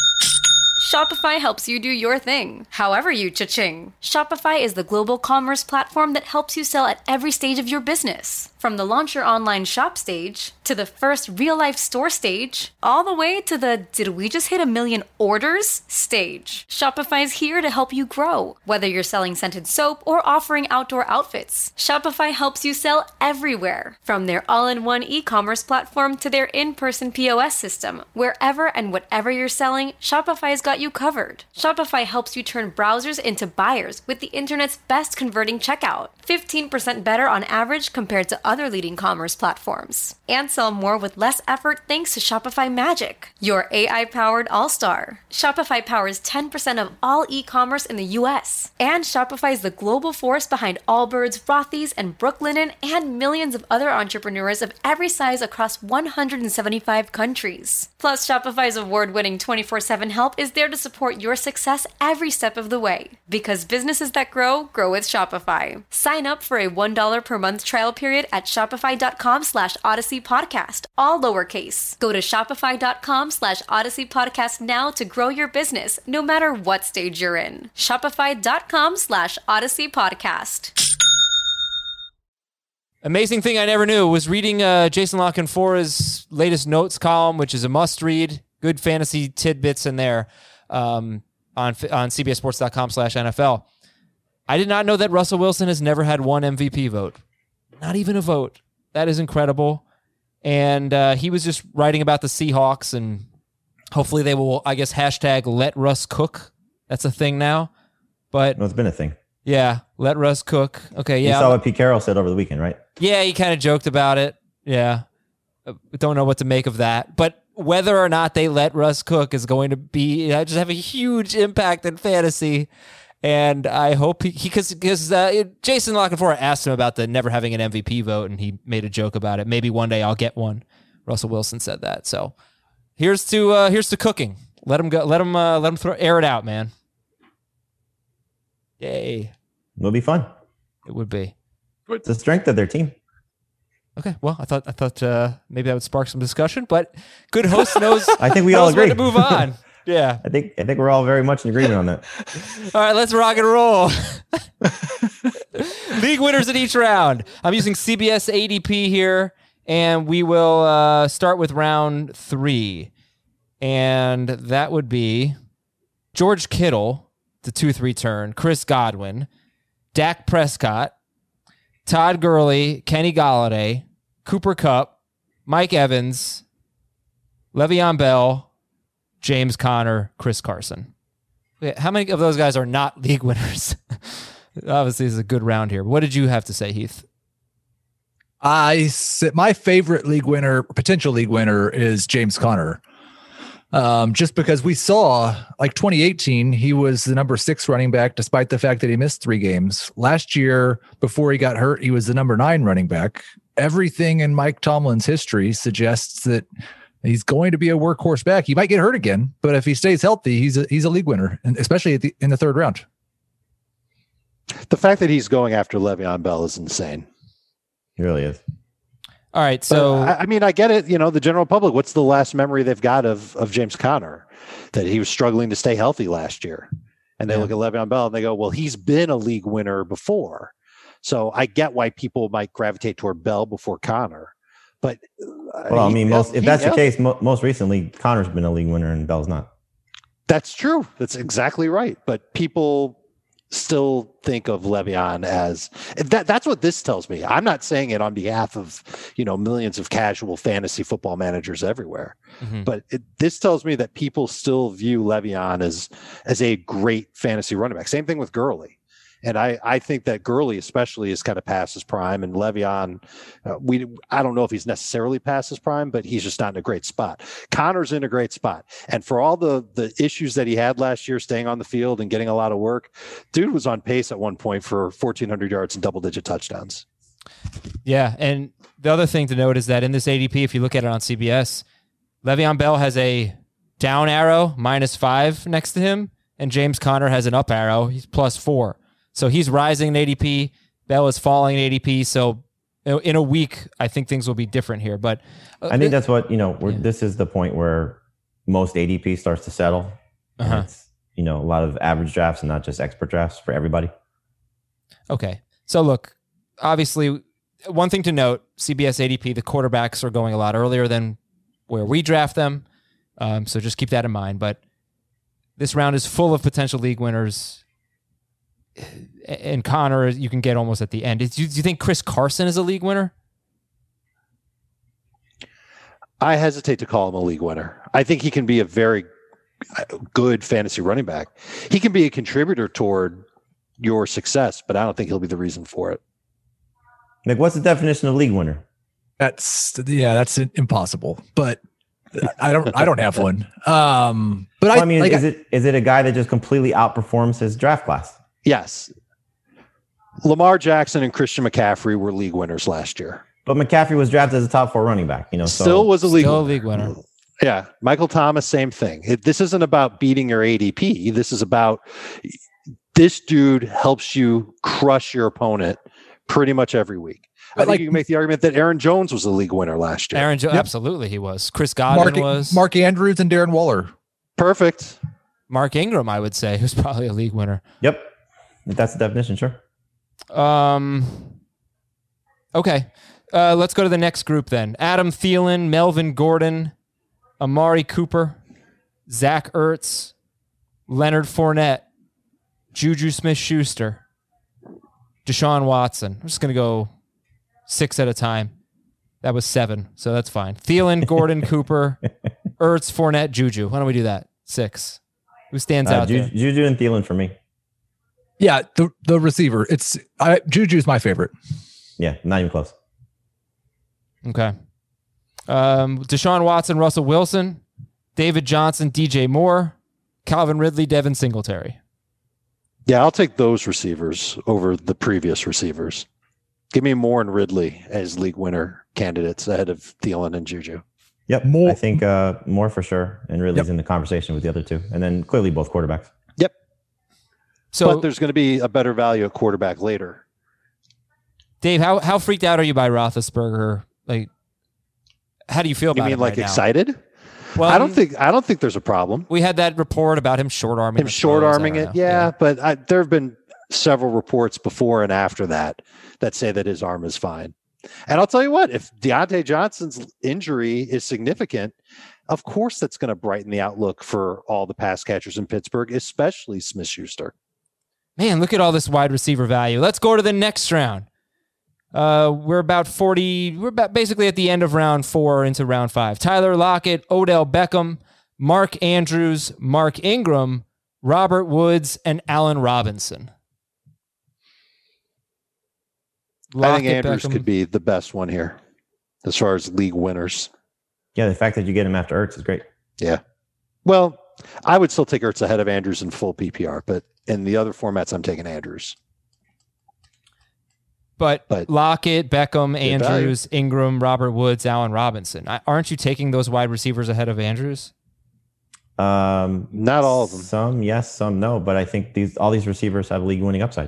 Shopify helps you do your thing, however you cha-ching. Shopify is the global commerce platform that helps you sell at every stage of your business. From the launch your online shop stage, to the first real-life store stage, all the way to the did we just hit a million orders stage. Shopify's here to help you grow. Whether you're selling scented soap or offering outdoor outfits, Shopify helps you sell everywhere. From their all-in-one e-commerce platform to their in-person P O S system, wherever and whatever you're selling, Shopify's got you covered. Shopify helps you turn browsers into buyers with the internet's best converting checkout. fifteen percent better on average compared to other leading commerce platforms. And sell more with less effort thanks to Shopify Magic, your A I-powered all-star. Shopify powers ten percent of all e-commerce in the U S. And Shopify is the global force behind Allbirds, Rothy's, and Brooklinen, and millions of other entrepreneurs of every size across one hundred seventy-five countries. Plus, Shopify's award-winning twenty-four seven help is there to support your success every step of the way. Because businesses that grow, grow with Shopify. Sign up for a one dollar per month trial period at shopify.com slash Odyssey Podcast, all lowercase. Go to shopify.com slash Odyssey Podcast now to grow your business, no matter what stage you're in. Shopify.com slash Odyssey Podcast. Amazing thing I never knew was reading uh, Jason La Canfora's latest notes column, which is a must-read. Good fantasy tidbits in there um, on on cbssports.com slash NFL. I did not know that Russell Wilson has never had one M V P vote. Not even a vote. That is incredible. And uh, he was just writing about the Seahawks, and hopefully they will, I guess, hashtag let Russ cook. That's a thing now. But No, it's been a thing. yeah, let Russ cook. Okay, yeah. You saw what Pete Carroll said over the weekend, right? Yeah, he kind of joked about it. Yeah. Uh, Don't know what to make of that. But whether or not they let Russ cook is going to be, uh, just have a huge impact in fantasy. And I hope he, because because uh, Jason La Canfora asked him about the never having an M V P vote, and he made a joke about it. Maybe one day I'll get one. Russell Wilson said that. So here's to uh, here's to cooking. Let him go. Let him uh, let him throw air it out, man. Yay! It'll be fun. It would be. It's the strength of their team. Okay, well, I thought I thought uh, maybe that would spark some discussion, but good host knows. I think we all knows when agree. to move on. Yeah. I think I think we're all very much in agreement on that. All right, let's rock and roll. League winners in each round. I'm using C B S A D P here, and we will uh, start with round three. And that would be George Kittle, the two three turn, Chris Godwin, Dak Prescott, Todd Gurley, Kenny Golladay, Cooper Kupp, Mike Evans, Le'Veon Bell, James Conner, Chris Carson. Wait, how many of those guys are not league winners? Obviously, this is a good round here. What did you have to say, Heath? I my favorite league winner, potential league winner, is James Conner. Um, just because we saw, like twenty eighteen, he was the number six running back, despite the fact that he missed three games. Last year, before he got hurt, he was the number nine running back. Everything in Mike Tomlin's history suggests that he's going to be a workhorse back. He might get hurt again, but if he stays healthy, he's a, he's a league winner, and especially at the, in the third round. The fact that he's going after Le'Veon Bell is insane. He really is. All right, so But, I, I mean, I get it. You know, the general public. What's the last memory they've got of of James Conner? That he was struggling to stay healthy last year, and they Yeah. look at Le'Veon Bell and they go, "Well, he's been a league winner before." So I get why people might gravitate toward Bell before Conner. But uh, Well, I he- mean, most, if he- that's the yeah, case, mo- most recently, Connor's been a league winner and Bell's not. that's true. That's exactly right. But people still think of Le'Veon as that. That's what this tells me. I'm not saying it on behalf of, you know, millions of casual fantasy football managers everywhere. Mhm. But it, this tells me that people still view Le'Veon as as a great fantasy running back. Same thing with Gurley. And I, I think that Gurley especially is kind of past his prime, and Le'Veon, uh, we I don't know if he's necessarily past his prime, but he's just not in a great spot. Connor's in a great spot, and for all the the issues that he had last year, staying on the field and getting a lot of work, dude was on pace at one point for fourteen hundred yards and double digit touchdowns. yeah, and the other thing to note is that in this A D P, if you look at it on C B S, Le'Veon Bell has a down arrow, minus five next to him, and James Conner has an up arrow, he's plus four. So he's rising in A D P. Bell is falling in A D P. So in a week, I think things will be different here. But uh, I think that's what, you know, we're, Yeah. this is the point where most A D P starts to settle. And Uh-huh. It's, you know, a lot of average drafts and not just expert drafts for everybody. okay. So look, obviously, one thing to note, C B S A D P, the quarterbacks are going a lot earlier than where we draft them. Um, so just keep that in mind. But this round is full of potential league winners. And Connor, you can get almost at the end. Do you, do you think Chris Carson is a league winner? I hesitate to call him a league winner. I think he can be a very good fantasy running back. He can be a contributor toward your success, but I don't think he'll be the reason for it. Like, what's the definition of league winner? That's yeah, that's impossible. But I don't, I don't have one. Um, but well, I, I mean, like, is it is it a guy that just completely outperforms his draft class? Yes. Lamar Jackson and Christian McCaffrey were league winners last year. But McCaffrey was drafted as a top four running back. You know, so still was a league still winner. a league winner. Yeah, Michael Thomas, same thing. It, this isn't about beating your A D P. This is about this dude helps you crush your opponent pretty much every week. I think like, you can make the argument that Aaron Jones was a league winner last year. Aaron Jones, Yep. absolutely, he was. Chris Godwin Mark, was. Mark Andrews and Darren Waller. Perfect. Mark Ingram, I would say, who's probably a league winner. Yep, if that's the definition, sure. Um. Okay, uh, let's go to the next group then. Adam Thielen, Melvin Gordon, Amari Cooper, Zach Ertz, Leonard Fournette, Juju Smith-Schuster, Deshaun Watson. I'm just going to go six at a time. That was seven, so that's fine. Thielen, Gordon, Cooper, Ertz, Fournette, Juju. Why don't we do that? Six. Who stands Uh, out Ju- there? Juju and Thielen for me. Yeah, the the receiver. It's I, Juju's my favorite. Yeah, not even close. Okay. Um, Deshaun Watson, Russell Wilson, David Johnson, D J Moore, Calvin Ridley, Devin Singletary. Yeah, I'll take those receivers over the previous receivers. Give me Moore and Ridley as league winner candidates ahead of Thielen and Juju. Yep, More- I think uh, more for sure, and Ridley's Yep. in the conversation with the other two, and then clearly both quarterbacks. Yep. So, but there's going to be a better value at quarterback later. Dave, how how freaked out are you by Roethlisberger? Like, how do you feel You about mean him like right now? excited? Well, I don't think I don't think there's a problem. we had that report about him short arming. Him short arming it, yeah, but I, there have been several reports before and after that that say that his arm is fine. And I'll tell you what, if Deontay Johnson's injury is significant, of course that's going to brighten the outlook for all the pass catchers in Pittsburgh, especially Smith-Schuster. Man, look at all this wide receiver value. Let's go to the next round. Uh, we're about forty. We're about basically at the end of round four into round five. Tyler Lockett, Odell Beckham, Mark Andrews, Mark Ingram, Robert Woods, and Allen Robinson. I think Lockett, Andrews Beckham. could be the best one here as far as league winners. Yeah, the fact that you get him after Ertz is great. Yeah. Well, I would still take Ertz ahead of Andrews in full P P R, but in the other formats, I'm taking Andrews. But, But- Lockett, Beckham, value. Andrews, Ingram, Robert Woods, Allen Robinson. I- Aren't you taking those wide receivers ahead of Andrews? Um, Not all of them. Some yes, some no. But I think these all these receivers have league winning upside.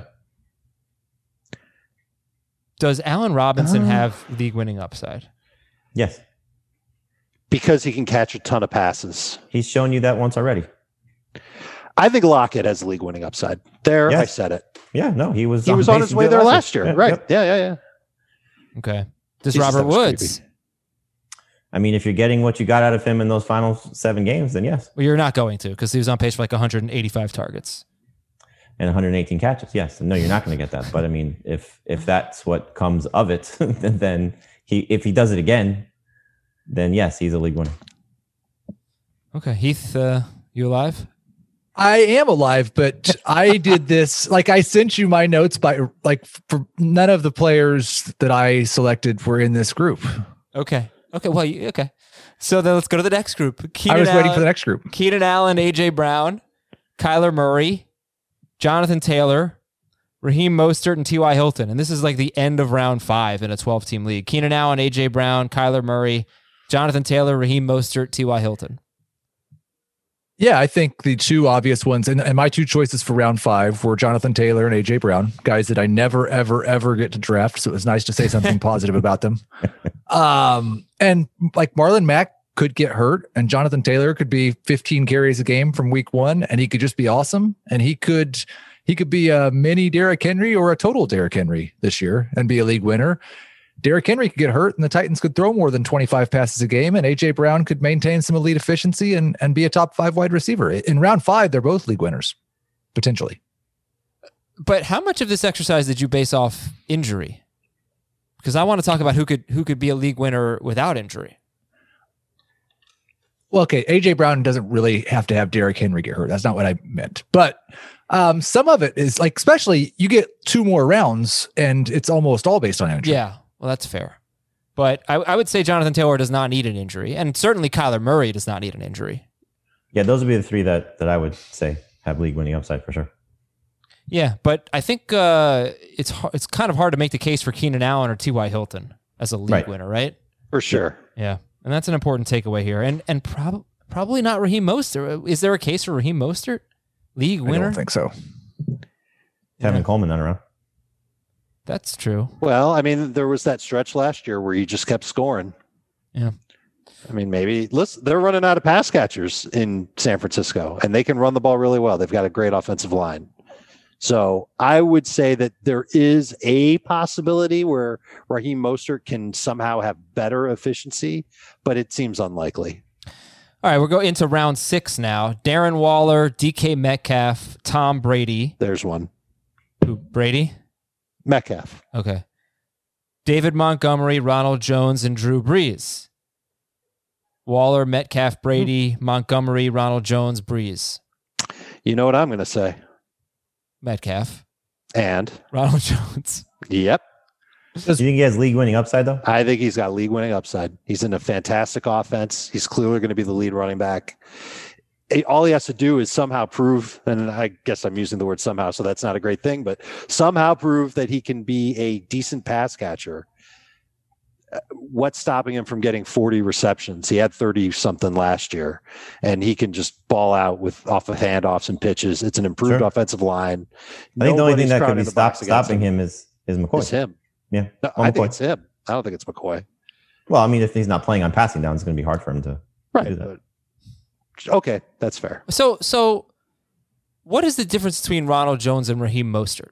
Does Allen Robinson Uh. have league winning upside? Yes, Because he can catch a ton of passes. he's shown you that once already. I think Lockett has league winning upside. There, I Yes. said it. Yeah, no, he was He was on pace his to way do it there last year. Yeah, Right. yep. Yeah, yeah, yeah. Okay. Does Jesus, Robert that was Woods? creepy. I mean, if you're getting what you got out of him in those final seven games, then yes, Well, you're not going to because he was on pace for like one hundred eighty-five targets. and one hundred eighteen catches, yes. No, you're not going to get that. But I mean, if if that's what comes of it, then he if he does it again, then yes, he's a league winner. Okay. Heath, uh, you alive? I am alive, but I did this. Like I sent you my notes by like for none of the players that I selected were in this group. Okay. Okay. Well, you, okay. So then let's go to the next group. Keenan I was waiting Allen, for the next group. Keenan Allen, A J Brown, Kyler Murray, Jonathan Taylor, Raheem Mostert, and T Y Hilton. And this is like the end of round five in a twelve-team league. Keenan Allen, A J Brown, Kyler Murray, Jonathan Taylor, Raheem Mostert, T Y Hilton. Yeah, I think the two obvious ones, and, and my two choices for round five were Jonathan Taylor and A J Brown, guys that I never, ever, ever get to draft. So it was nice to say something positive about them. Um, and like Marlon Mack could get hurt, and Jonathan Taylor could be fifteen carries a game from week one, and he could just be awesome. And he could he could be a mini Derrick Henry or a total Derrick Henry this year and be a league winner. Derrick Henry could get hurt and the Titans could throw more than twenty-five passes a game, and A J Brown could maintain some elite efficiency and, and be a top five wide receiver. In round five, they're both league winners, potentially. But how much of this exercise did you base off injury? Because I want to talk about who could who could be a league winner without injury. Well, okay, A J Brown doesn't really have to have Derrick Henry get hurt. That's not what I meant. But um, some of it is like, especially you get two more rounds and it's almost all based on injury. Yeah, well, that's fair. But I, I would say Jonathan Taylor does not need an injury. And certainly Kyler Murray does not need an injury. Yeah, those would be the three that, that I would say have league winning upside for sure. Yeah, but I think uh, it's it's kind of hard to make the case for Keenan Allen or T Y. Hilton as a league right. winner, right? For sure. Yeah. And that's an important takeaway here. And and prob- probably not Raheem Mostert. Is there a case for Raheem Mostert? League winner? I don't think so. Tevin Yeah. Coleman not around. That's true. Well, I mean, there was that stretch last year where you just kept scoring. Yeah. I mean, maybe listen, they're running out of pass catchers in San Francisco, and they can run the ball really well. They've got a great offensive line. So I would say that there is a possibility where Raheem Mostert can somehow have better efficiency, but it seems unlikely. All right, we'll go into round six now. Darren Waller, D K Metcalf, Tom Brady. There's one. Who, Brady? Metcalf. Okay. David Montgomery, Ronald Jones, and Drew Brees. Waller, Metcalf, Brady, Montgomery, Ronald Jones, Brees. You know what I'm going to say? Metcalf. And? Ronald Jones. Yep. Do you think he has league winning upside though? I think he's got league winning upside. He's in a fantastic offense. He's clearly going to be the lead running back. It, all he has to do is somehow prove, and I guess I'm using the word somehow, so that's not a great thing, but somehow prove that he can be a decent pass catcher. What's stopping him from getting forty receptions? He had thirty something last year, and he can just ball out with off of handoffs and pitches. It's an improved Sure. offensive line. I think the only thing Nobody's that could crowding be the stop, box against stopping him is is McCoy. It's him. Yeah, No, well, I think McCoy. it's him. I don't think it's McCoy. Well, I mean, if he's not playing on passing down, it's going to be hard for him to do Right. that. But, okay, that's fair. So, so what is the difference between Ronald Jones and Raheem Mostert?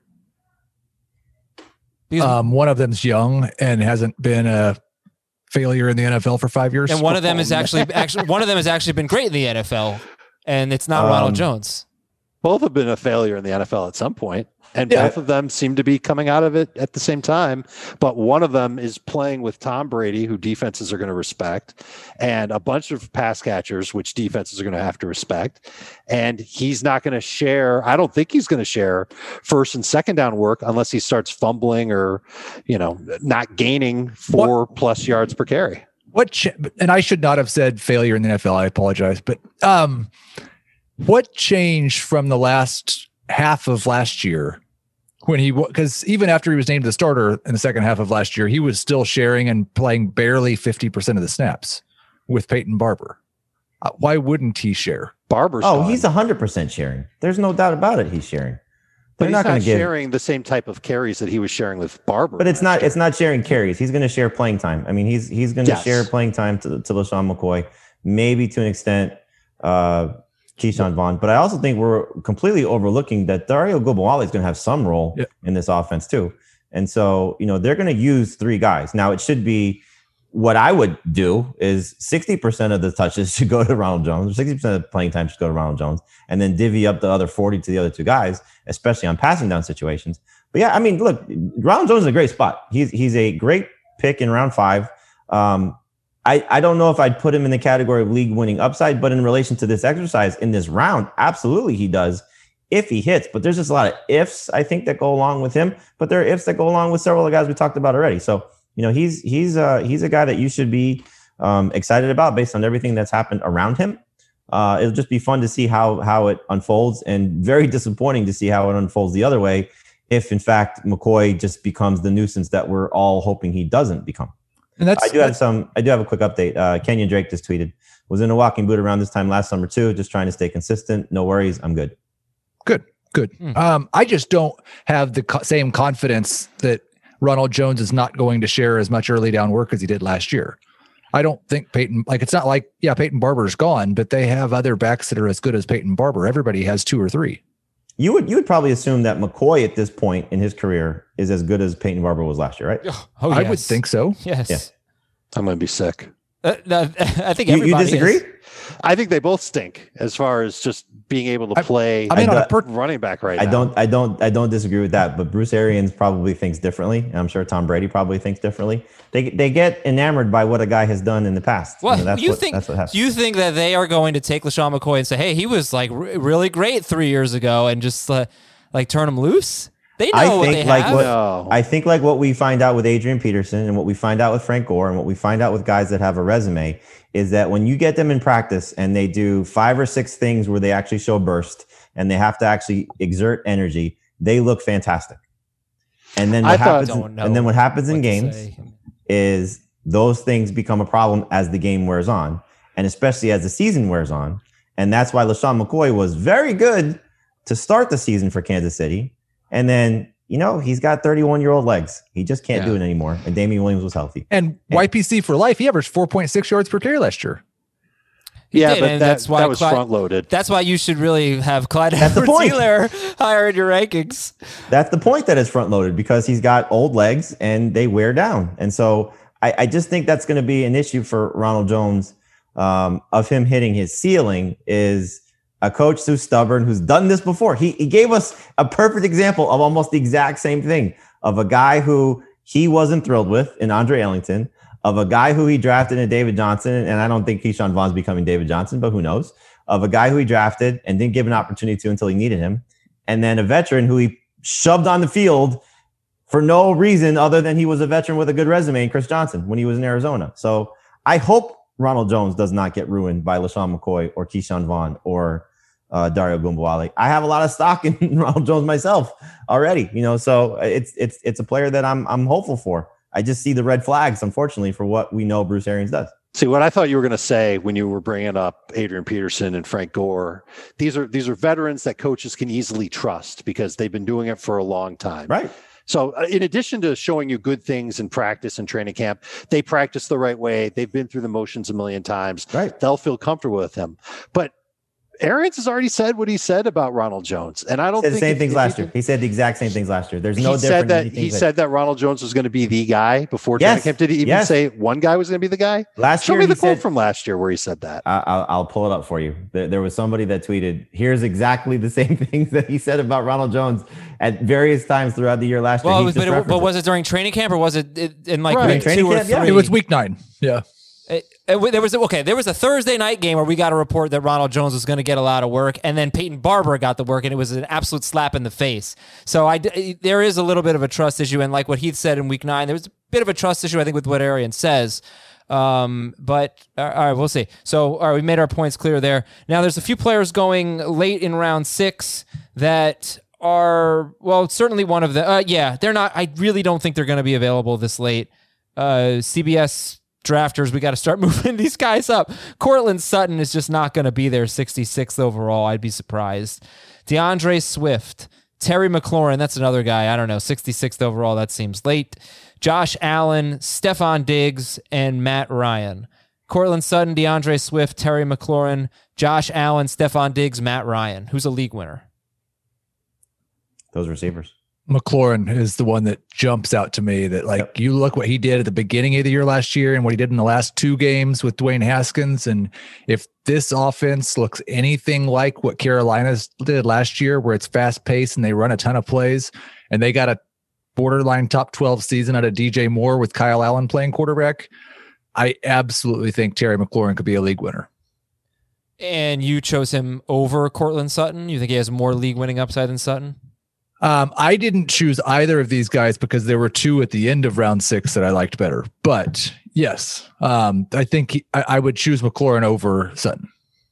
Because, Um, one of them's young and hasn't been a failure in the N F L for five years. and one of them is actually actually one of them has actually been great in the N F L, and it's not Ronald Um, Jones. Both have been a failure in the N F L at some point, and Yeah. both of them seem to be coming out of it at the same time. But one of them is playing with Tom Brady, who defenses are going to respect, and a bunch of pass catchers, which defenses are going to have to respect. And he's not going to share. I don't think he's going to share first and second down work unless he starts fumbling or, you know, not gaining four plus yards per carry. What ch- and I should not have said failure in the N F L. I apologize. But um, what changed from the last half of last year when he because even after he was named the starter in the second half of last year, he was still sharing and playing barely fifty percent of the snaps with Peyton Barber. Uh, why wouldn't he share? Barber's Oh, gone. he's one hundred percent sharing. There's no doubt about it. He's sharing. but They're he's not not, going to give. sharing the same type of carries that he was sharing with Barber. But it's last not. year. It's not sharing carries. He's going to share playing time. I mean, he's he's going to Yes. share playing time to to LaShawn McCoy, maybe to an extent, uh, Keyshawn Vaughn. But I also think we're completely overlooking that Dario Gobowale is going to have some role Yeah. in this offense too. And so, you know, they're going to use three guys. Now, it should be what I would do is sixty percent of the touches should go to Ronald Jones, or sixty percent of the playing time should go to Ronald Jones, and then divvy up the other forty to the other two guys, especially on passing down situations. But yeah, I mean, look, Ronald Jones is a great spot. He's he's a great pick in round five. Um, I, I don't know if I'd put him in the category of league winning upside, but in relation to this exercise in this round, absolutely he does if he hits. But there's just a lot of ifs, I think, that go along with him. But there are ifs that go along with several of the guys we talked about already. So, you know, he's he's uh, he's a guy that you should be um, excited about based on everything that's happened around him. Uh, it'll just be fun to see how how it unfolds, and very disappointing to see how it unfolds the other way if, in fact, McCoy just becomes the nuisance that we're all hoping he doesn't become. And that's I do have some. I do have a quick update. Uh, Kenyon Drake just tweeted, "Was in a walking boot around this time last summer too. Just trying to stay consistent. No worries. I'm good." good. Good. Hmm. Um, I just don't have the co- same confidence that Ronald Jones is not going to share as much early down work as he did last year. I don't think Peyton, like, it's not like, yeah, Peyton Barber's gone, but they have other backs that are as good as Peyton Barber. Everybody has two or three. You would you would probably assume that McCoy at this point in his career is as good as Peyton Barber was last year, right? Oh, I yes. would think so. Yes. Yeah. I'm going to be sick. Uh, no, I think You, you everybody disagree? is. I think they both stink as far as just being able to I- play I mean, I on a don't- per- running back right I now. don't I don't I don't disagree with that, but Bruce Arians probably thinks differently, and I'm sure Tom Brady probably thinks differently. They they get enamored by what a guy has done in the past. What You know, that's you what, think? That's what happens. You think that they are going to take LaShawn McCoy and say, "Hey, he was like re- really great three years ago," and just uh, like turn him loose? They know I what think they like have. what No. I think like what we find out with Adrian Peterson and what we find out with Frank Gore and what we find out with guys that have a resume is that when you get them in practice and they do five or six things where they actually show burst and they have to actually exert energy, they look fantastic. And then what I thought- happens Don't know and then what happens in what to games say. is those things become a problem as the game wears on, and especially as the season wears on. And that's why LaShawn McCoy was very good to start the season for Kansas City. And then, you know, he's got thirty-one-year-old legs. He just can't Yeah. do it anymore. And Damian Williams was healthy. And Y P C for life, he averaged four point six yards per carry last year. He yeah, did, but and that, that's why that was Clyde- front loaded. That's why you should really have Clyde That's the point. Edwards-Helaire higher in your rankings. That's the point that it's front loaded because he's got old legs and they wear down. And so I, I just think that's going to be an issue for Ronald Jones um, of him hitting his ceiling is a coach who's stubborn, who's done this before. He, he gave us a perfect example of almost the exact same thing of a guy who he wasn't thrilled with in Andre Ellington, of a guy who he drafted in David Johnson. And I don't think Keyshawn Vaughn's becoming David Johnson, but who knows? Of a guy who he drafted and didn't give an opportunity to until he needed him. And then a veteran who he shoved on the field for no reason other than he was a veteran with a good resume in Chris Johnson when he was in Arizona. So I hope Ronald Jones does not get ruined by LaShawn McCoy or Keyshawn Vaughn or uh, Dario Gumbawale. I have a lot of stock in Ronald Jones myself already, you know, so it's it's it's a player that I'm I'm hopeful for. I just see the red flags, unfortunately, for what we know Bruce Arians does. See, what I thought you were going to say when you were bringing up Adrian Peterson and Frank Gore, these are these are veterans that coaches can easily trust because they've been doing it for a long time. Right. So uh, in addition to showing you good things in practice and training camp, they practice the right way. They've been through the motions a million times. Right. They'll feel comfortable with him. But Arians has already said what he said about Ronald Jones. And I don't He said the think same if- things if last you year. He said the exact same things last year. There's no he difference. said that anything he said that Ronald Jones was going to be the guy before Yes. training camp. Did he even Yes. say one guy was going to be the guy? last Show year me he the quote said, from last year where he said that. I- I'll, I'll pull it up for you. There, there was somebody that tweeted, here's exactly the same things that he said about Ronald Jones at various times throughout the year last Well, year. it He was, just but, it, referenced but it. was it during training camp or was it in- in like Right. week Training two or camp, yeah. three? It was week nine. Yeah. It, it- there was okay. There was a Thursday night game where we got a report that Ronald Jones was going to get a lot of work, and then Peyton Barber got the work, and it was an absolute slap in the face. So I d- there is a little bit of a trust issue, and like what Heath said in week nine, there was a bit of a trust issue, I think, with what Arian says. Um, but all right, we'll see. So all right, we made our points clear there. Now there's a few players going late in round six that are well, certainly one of the uh, yeah, they're not. I really don't think they're going to be available this late. Uh, C B S drafters, we got to start moving these guys up. Cortland Sutton is just not going to be there, sixty-sixth overall. I'd be surprised. DeAndre Swift, Terry McLaurin, that's another guy. I don't know, sixty-sixth overall. That seems late. Josh Allen, Stephon Diggs, and Matt Ryan. Cortland Sutton, DeAndre Swift, Terry McLaurin, Josh Allen, Stephon Diggs, Matt Ryan. Who's a league winner? Those receivers. McLaurin is the one that jumps out to me that like Yep. you look what he did at the beginning of the year last year and what he did in the last two games with Dwayne Haskins. And if this offense looks anything like what Carolina's did last year, where it's fast paced and they run a ton of plays and they got a borderline top twelve season out of D J Moore with Kyle Allen playing quarterback, I absolutely think Terry McLaurin could be a league winner. And you chose him over Cortland Sutton? You think he has more league winning upside than Sutton? Um, I didn't choose either of these guys because there were two at the end of round six that I liked better. But yes, um, I think he, I, I would choose McLaurin over Sutton.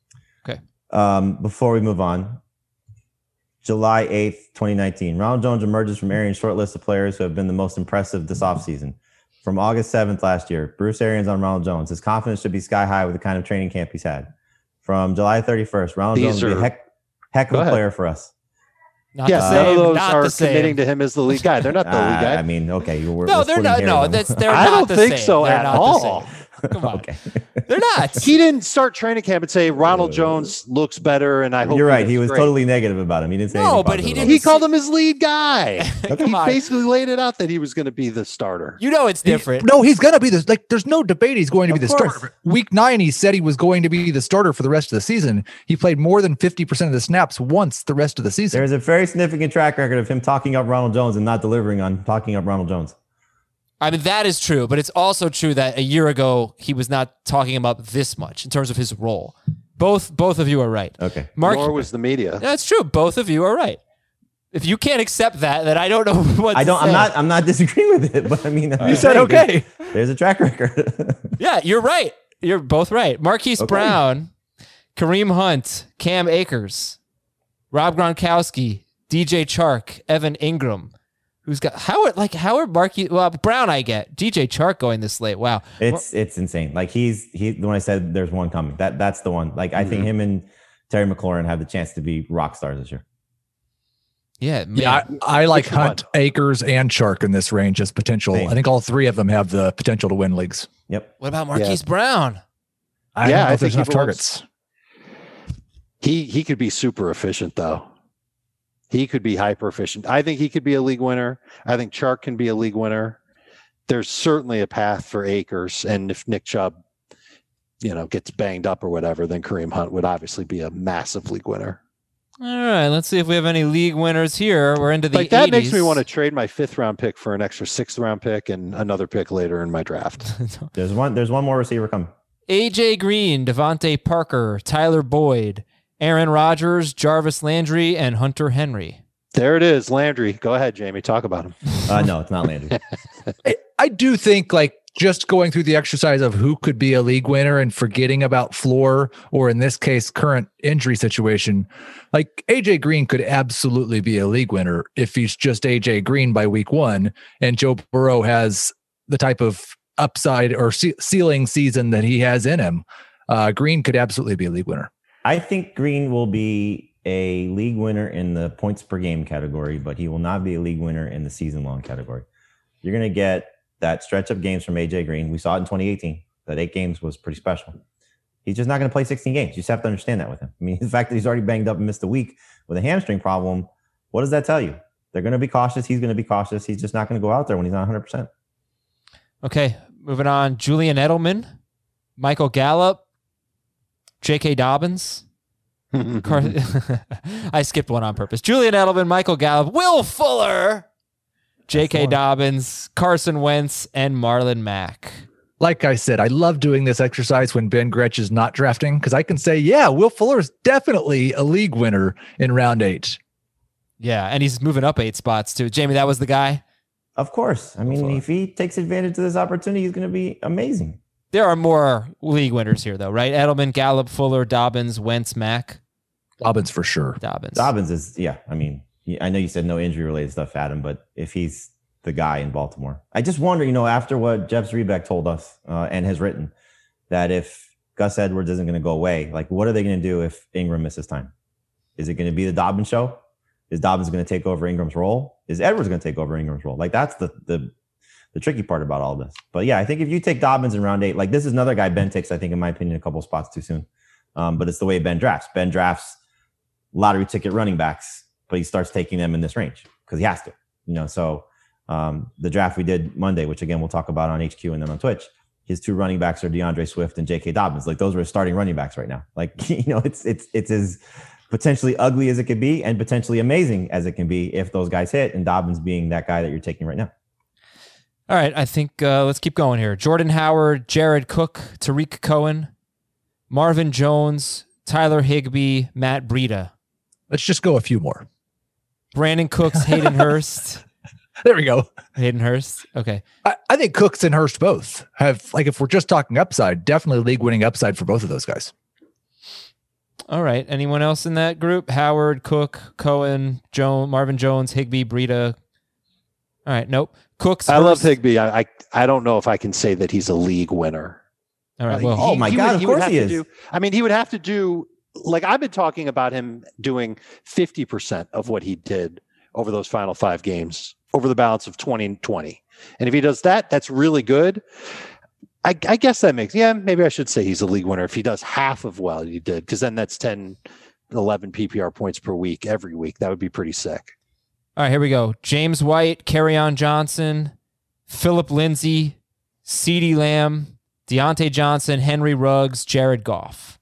Um, before we move on, July eighth, twenty nineteen, Ronald Jones emerges from Arians' short list of players who have been the most impressive this offseason. From August seventh last year, Bruce Arians on Ronald Jones. His confidence should be sky high with the kind of training camp he's had. From July thirty-first, Ronald These Jones will be are- a heck, heck of Go a ahead. player for us. Not Yeah, the none same. of those not are the same. committing to him as the lead guy. They're not the lead Uh, guy. I mean, okay. We're, No, we're they're splitting not. hairs No, on- that's they're I not don't the think same. so They're at not the all. same. Come on. Okay. They're not. He didn't start training camp and say Ronald Jones looks better, and I hope You're right. he He was great. totally negative about him. He didn't say No, anything but positive he about didn't- He called him his lead guy. Come He on. basically laid it out that he was going to be the starter. You know it's different. No, he's going to be the like. There's no debate. He's going to be Of the course. starter. Week nine, he said he was going to be the starter for the rest of the season. He played more than fifty percent of the snaps once the rest of the season. There's a very significant track record of him talking up Ronald Jones and not delivering on talking up Ronald Jones. I mean, that is true, but it's also true that a year ago he was not talking him up this much in terms of his role. Both both of you are right. Okay. Mark, Nor was the media. that's true. Both of you are right. If you can't accept that, then I don't know what I to don't. say. I'm not. I'm not disagreeing with it, but I mean, I'm You just said saying, okay. There's, there's a track record. Yeah, you're right. You're both right. Marquise Okay. Brown, Kareem Hunt, Cam Akers, Rob Gronkowski, D J Chark, Evan Ingram. Who's got Howard? Like Howard Marquise? Well, Brown, I get. D J Chark going this late. Wow. It's it's insane. Like he's he. When I said there's one coming, that that's the one. Like I think him and Terry McLaurin have the chance to be rock stars this year. Yeah, man. Yeah, I, I like Which one? Hunt, Akers, and Chark in this range as potential. Same. I think all three of them have the potential to win leagues. Yep. What about Marquise Brown? I Yeah, don't know I if there's think enough he belongs- targets. He he could be super efficient though. He could be hyper efficient. I think he could be a league winner. I think Chark can be a league winner. There's certainly a path for Akers, and if Nick Chubb, you know, gets banged up or whatever, then Kareem Hunt would obviously be a massive league winner. All right, let's see if we have any league winners here. We're into the Like that eighties. makes me want to trade my fifth round pick for an extra sixth round pick and another pick later in my draft. There's one. There's one more receiver coming. A J Green, Devontae Parker, Tyler Boyd, Aaron Rodgers, Jarvis Landry, and Hunter Henry. There it is, Landry. Go ahead, Jamie. Talk about him. Uh, no, it's not Landry. I, I do think like just going through the exercise of who could be a league winner and forgetting about floor, or in this case, current injury situation, like A J Green could absolutely be a league winner if he's just A J Green by week one and Joe Burrow has the type of upside or ce- ceiling season that he has in him. Uh, Green could absolutely be a league winner. I think Green will be a league winner in the points per game category, but he will not be a league winner in the season long category. You're going to get that stretch of games from A J Green. We saw it in twenty eighteen. That eight games was pretty special. He's just not going to play sixteen games. You just have to understand that with him. I mean, the fact that he's already banged up and missed a week with a hamstring problem, what does that tell you? They're going to be cautious. He's going to be cautious. He's just not going to go out there when he's not one hundred percent. Okay, moving on. Julian Edelman, Michael Gallup, J K. Dobbins. Car- I skipped one on purpose. Julian Edelman, Michael Gallup, Will Fuller, J K. Dobbins, Carson Wentz, and Marlon Mack. Like I said, I love doing this exercise when Ben Gretch is not drafting because I can say, yeah, Will Fuller is definitely a league winner in round eight. Yeah, and he's moving up eight spots too. Jamie, that was the guy. Of course. I mean, Fuller. if he takes advantage of this opportunity, he's going to be amazing. There are more league winners here, though, right? Edelman, Gallup, Fuller, Dobbins, Wentz, Mack. Dobbins for sure. Dobbins. Dobbins is, yeah. I mean, I know you said no injury related stuff, Adam, but if he's the guy in Baltimore, I just wonder, you know, after what Jeff Zrebeck told us uh, and has written, that if Gus Edwards isn't going to go away, like, what are they going to do if Ingram misses time? Is it going to be the Dobbins show? Is Dobbins going to take over Ingram's role? Is Edwards going to take over Ingram's role? Like, that's the the the tricky part about all this. But yeah, I think if you take Dobbins in round eight, like, this is another guy Ben takes, I think, in my opinion, a couple of spots too soon. Um, but it's the way Ben drafts. Ben drafts lottery ticket running backs, but he starts taking them in this range because he has to, you know. So um, the draft we did Monday, which again we'll talk about on H Q and then on Twitch, his two running backs are DeAndre Swift and J K. Dobbins. Like, those were his starting running backs right now. Like, you know, it's it's it's as potentially ugly as it could be and potentially amazing as it can be if those guys hit, and Dobbins being that guy that you're taking right now. All right, I think uh, let's keep going here. Jordan Howard, Jared Cook, Tariq Cohen, Marvin Jones, Tyler Higbee, Matt Breida. Let's just go a few more. Brandon Cooks, Hayden Hurst. There we go. Hayden Hurst. Okay. I, I think Cooks and Hurst both have, like, if we're just talking upside, definitely league winning upside for both of those guys. All right. Anyone else in that group? Howard, Cook, Cohen, Jones, Marvin Jones, Higbee, Breida. All right. Nope. Cooks. I love Hurst. Higbee. I, I I don't know if I can say that he's a league winner. All right. Uh, Well, he- Oh my he God, would- of he would course have he to is. do- I mean, he would have to do, like, I've been talking about him doing fifty percent of what he did over those final five games over the balance of twenty twenty. And if he does that, that's really good. I, I guess that makes, yeah, maybe I should say he's a league winner if he does half of what he did, because then that's ten, eleven P P R points per week every week. That would be pretty sick. All right, here we go. James White, Kerryon Johnson, Phillip Lindsay, CeeDee Lamb, Deontay Johnson, Henry Ruggs, Jared Goff.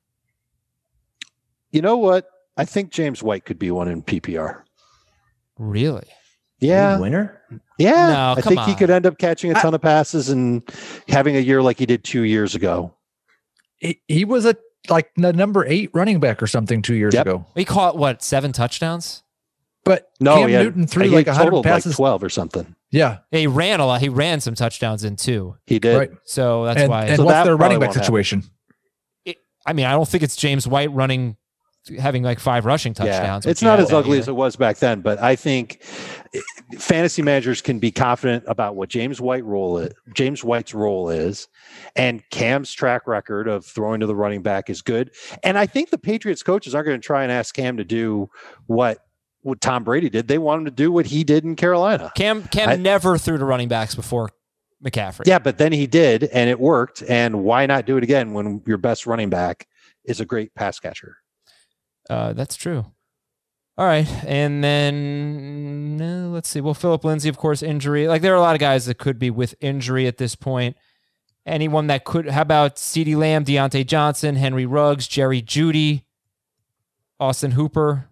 You know what? I think James White could be one in P P R. Really? Yeah. League winner? Yeah. No, I come think on. he could end up catching a ton of passes and having a year like he did two years ago. He, he was a like the number eight running back or something two years Yep. ago. He caught, what, seven touchdowns? But No, Cam he had, Newton threw he like had one hundred totaled passes. like twelve or something. Yeah, Yeah, he ran a lot. He ran some touchdowns in, too. He did. right. So that's and why. and So what's that their running probably back won't situation? It, I mean, I don't think it's James White running, having like five rushing touchdowns. Yeah, with it's not Deontay, as ugly yeah. as it was back then, but I think fantasy managers can be confident about what James White role is, James White's role is, and Cam's track record of throwing to the running back is good. And I think the Patriots coaches aren't going to try and ask Cam to do what what Tom Brady did. They want him to do what he did in Carolina. Cam Cam I- never threw to running backs before McCaffrey. Yeah, but then he did, and it worked. And why not do it again when your best running back is a great pass catcher? Uh, that's true. All right. And then uh, let's see. Well, Phillip Lindsay, of course, injury. Like there are a lot of guys that could be with injury at this point. Anyone that could, how about CeeDee Lamb, Deontay Johnson, Henry Ruggs, Jerry Jeudy, Austin Hooper,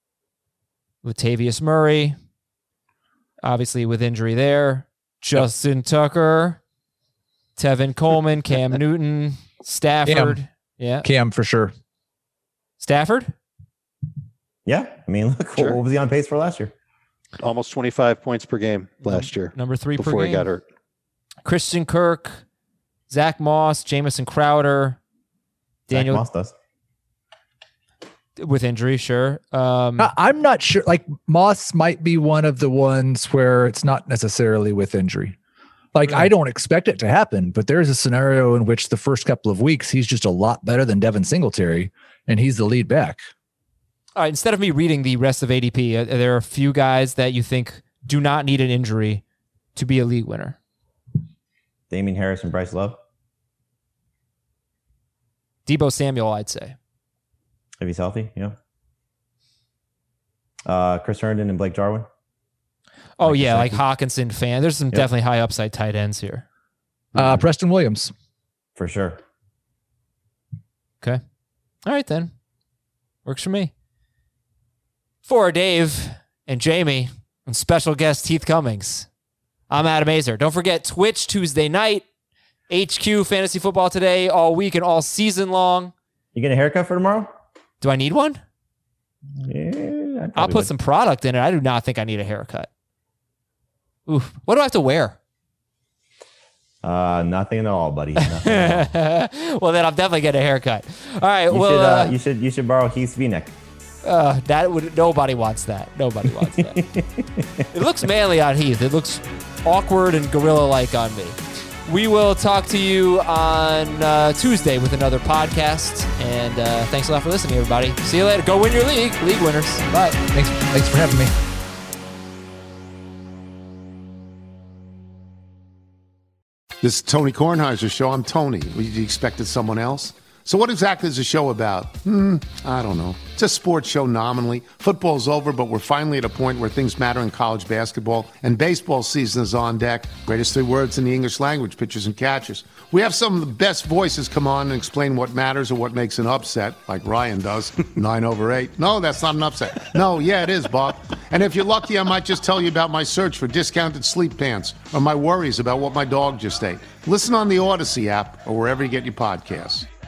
Latavius Murray, obviously with injury there, Justin Tucker, Tevin Coleman, Cam Newton, Stafford. Cam. Yeah. Cam for sure. Stafford? Yeah. I mean, look, Sure. what was he on pace for last year? Almost twenty-five points per game last year Number three per before game. he got hurt. Christian Kirk, Zach Moss, Jamison Crowder, Daniel Zach Moss does. with injury, sure. Um, I- I'm not sure. Like Moss might be one of the ones where it's not necessarily with injury. Like I don't expect it to happen, but there's a scenario in which the first couple of weeks he's just a lot better than Devin Singletary, and he's the lead back. all right, instead of me reading the rest of A D P, uh, there are a few guys that you think do not need an injury to be a league winner. Damian Harris and Bryce Love. Deebo Samuel, I'd say. If he's healthy, yeah. Uh, Chris Herndon and Blake Jarwin. Oh, Like yeah, the like safety. Hawkinson fan. There's some Yep. definitely high upside tight ends here. Uh, Preston Williams. For sure. Okay. All right, then. Works for me. For Dave and Jamie and special guest Heath Cummings, I'm Adam Azer. Don't forget Twitch Tuesday night, H Q Fantasy Football Today all week and all season long. You get a haircut for tomorrow? Do I need one? Yeah. I'd I'll probably put would. some product in it. I do not think I need a haircut. Oof. What do I have to wear? Uh, nothing at all, buddy. Nothing at all. Well, then I'm definitely getting a haircut. All right. You well, should, uh, uh, you should you should borrow Heath's V-neck. uh, that would nobody wants that. Nobody wants that. It looks manly on Heath. It looks awkward and gorilla-like on me. We will talk to you on uh, Tuesday with another podcast. And uh, thanks a lot for listening, everybody. See you later. Go win your league. League winners. Bye. Thanks, thanks for having me. This is Tony Kornheiser's show. I'm Tony. You expected someone else? So what exactly is the show about? Hmm, I don't know. It's a sports show nominally. Football's over, but we're finally at a point where things matter in college basketball, and baseball season is on deck. Greatest three words in the English language, pitchers and catchers. We have some of the best voices come on and explain what matters or what makes an upset, like Ryan does, nine over eight. No, that's not an upset. No, yeah, it is, Bob. And if you're lucky, I might just tell you about my search for discounted sleep pants or my worries about what my dog just ate. Listen on the Odyssey app or wherever you get your podcasts.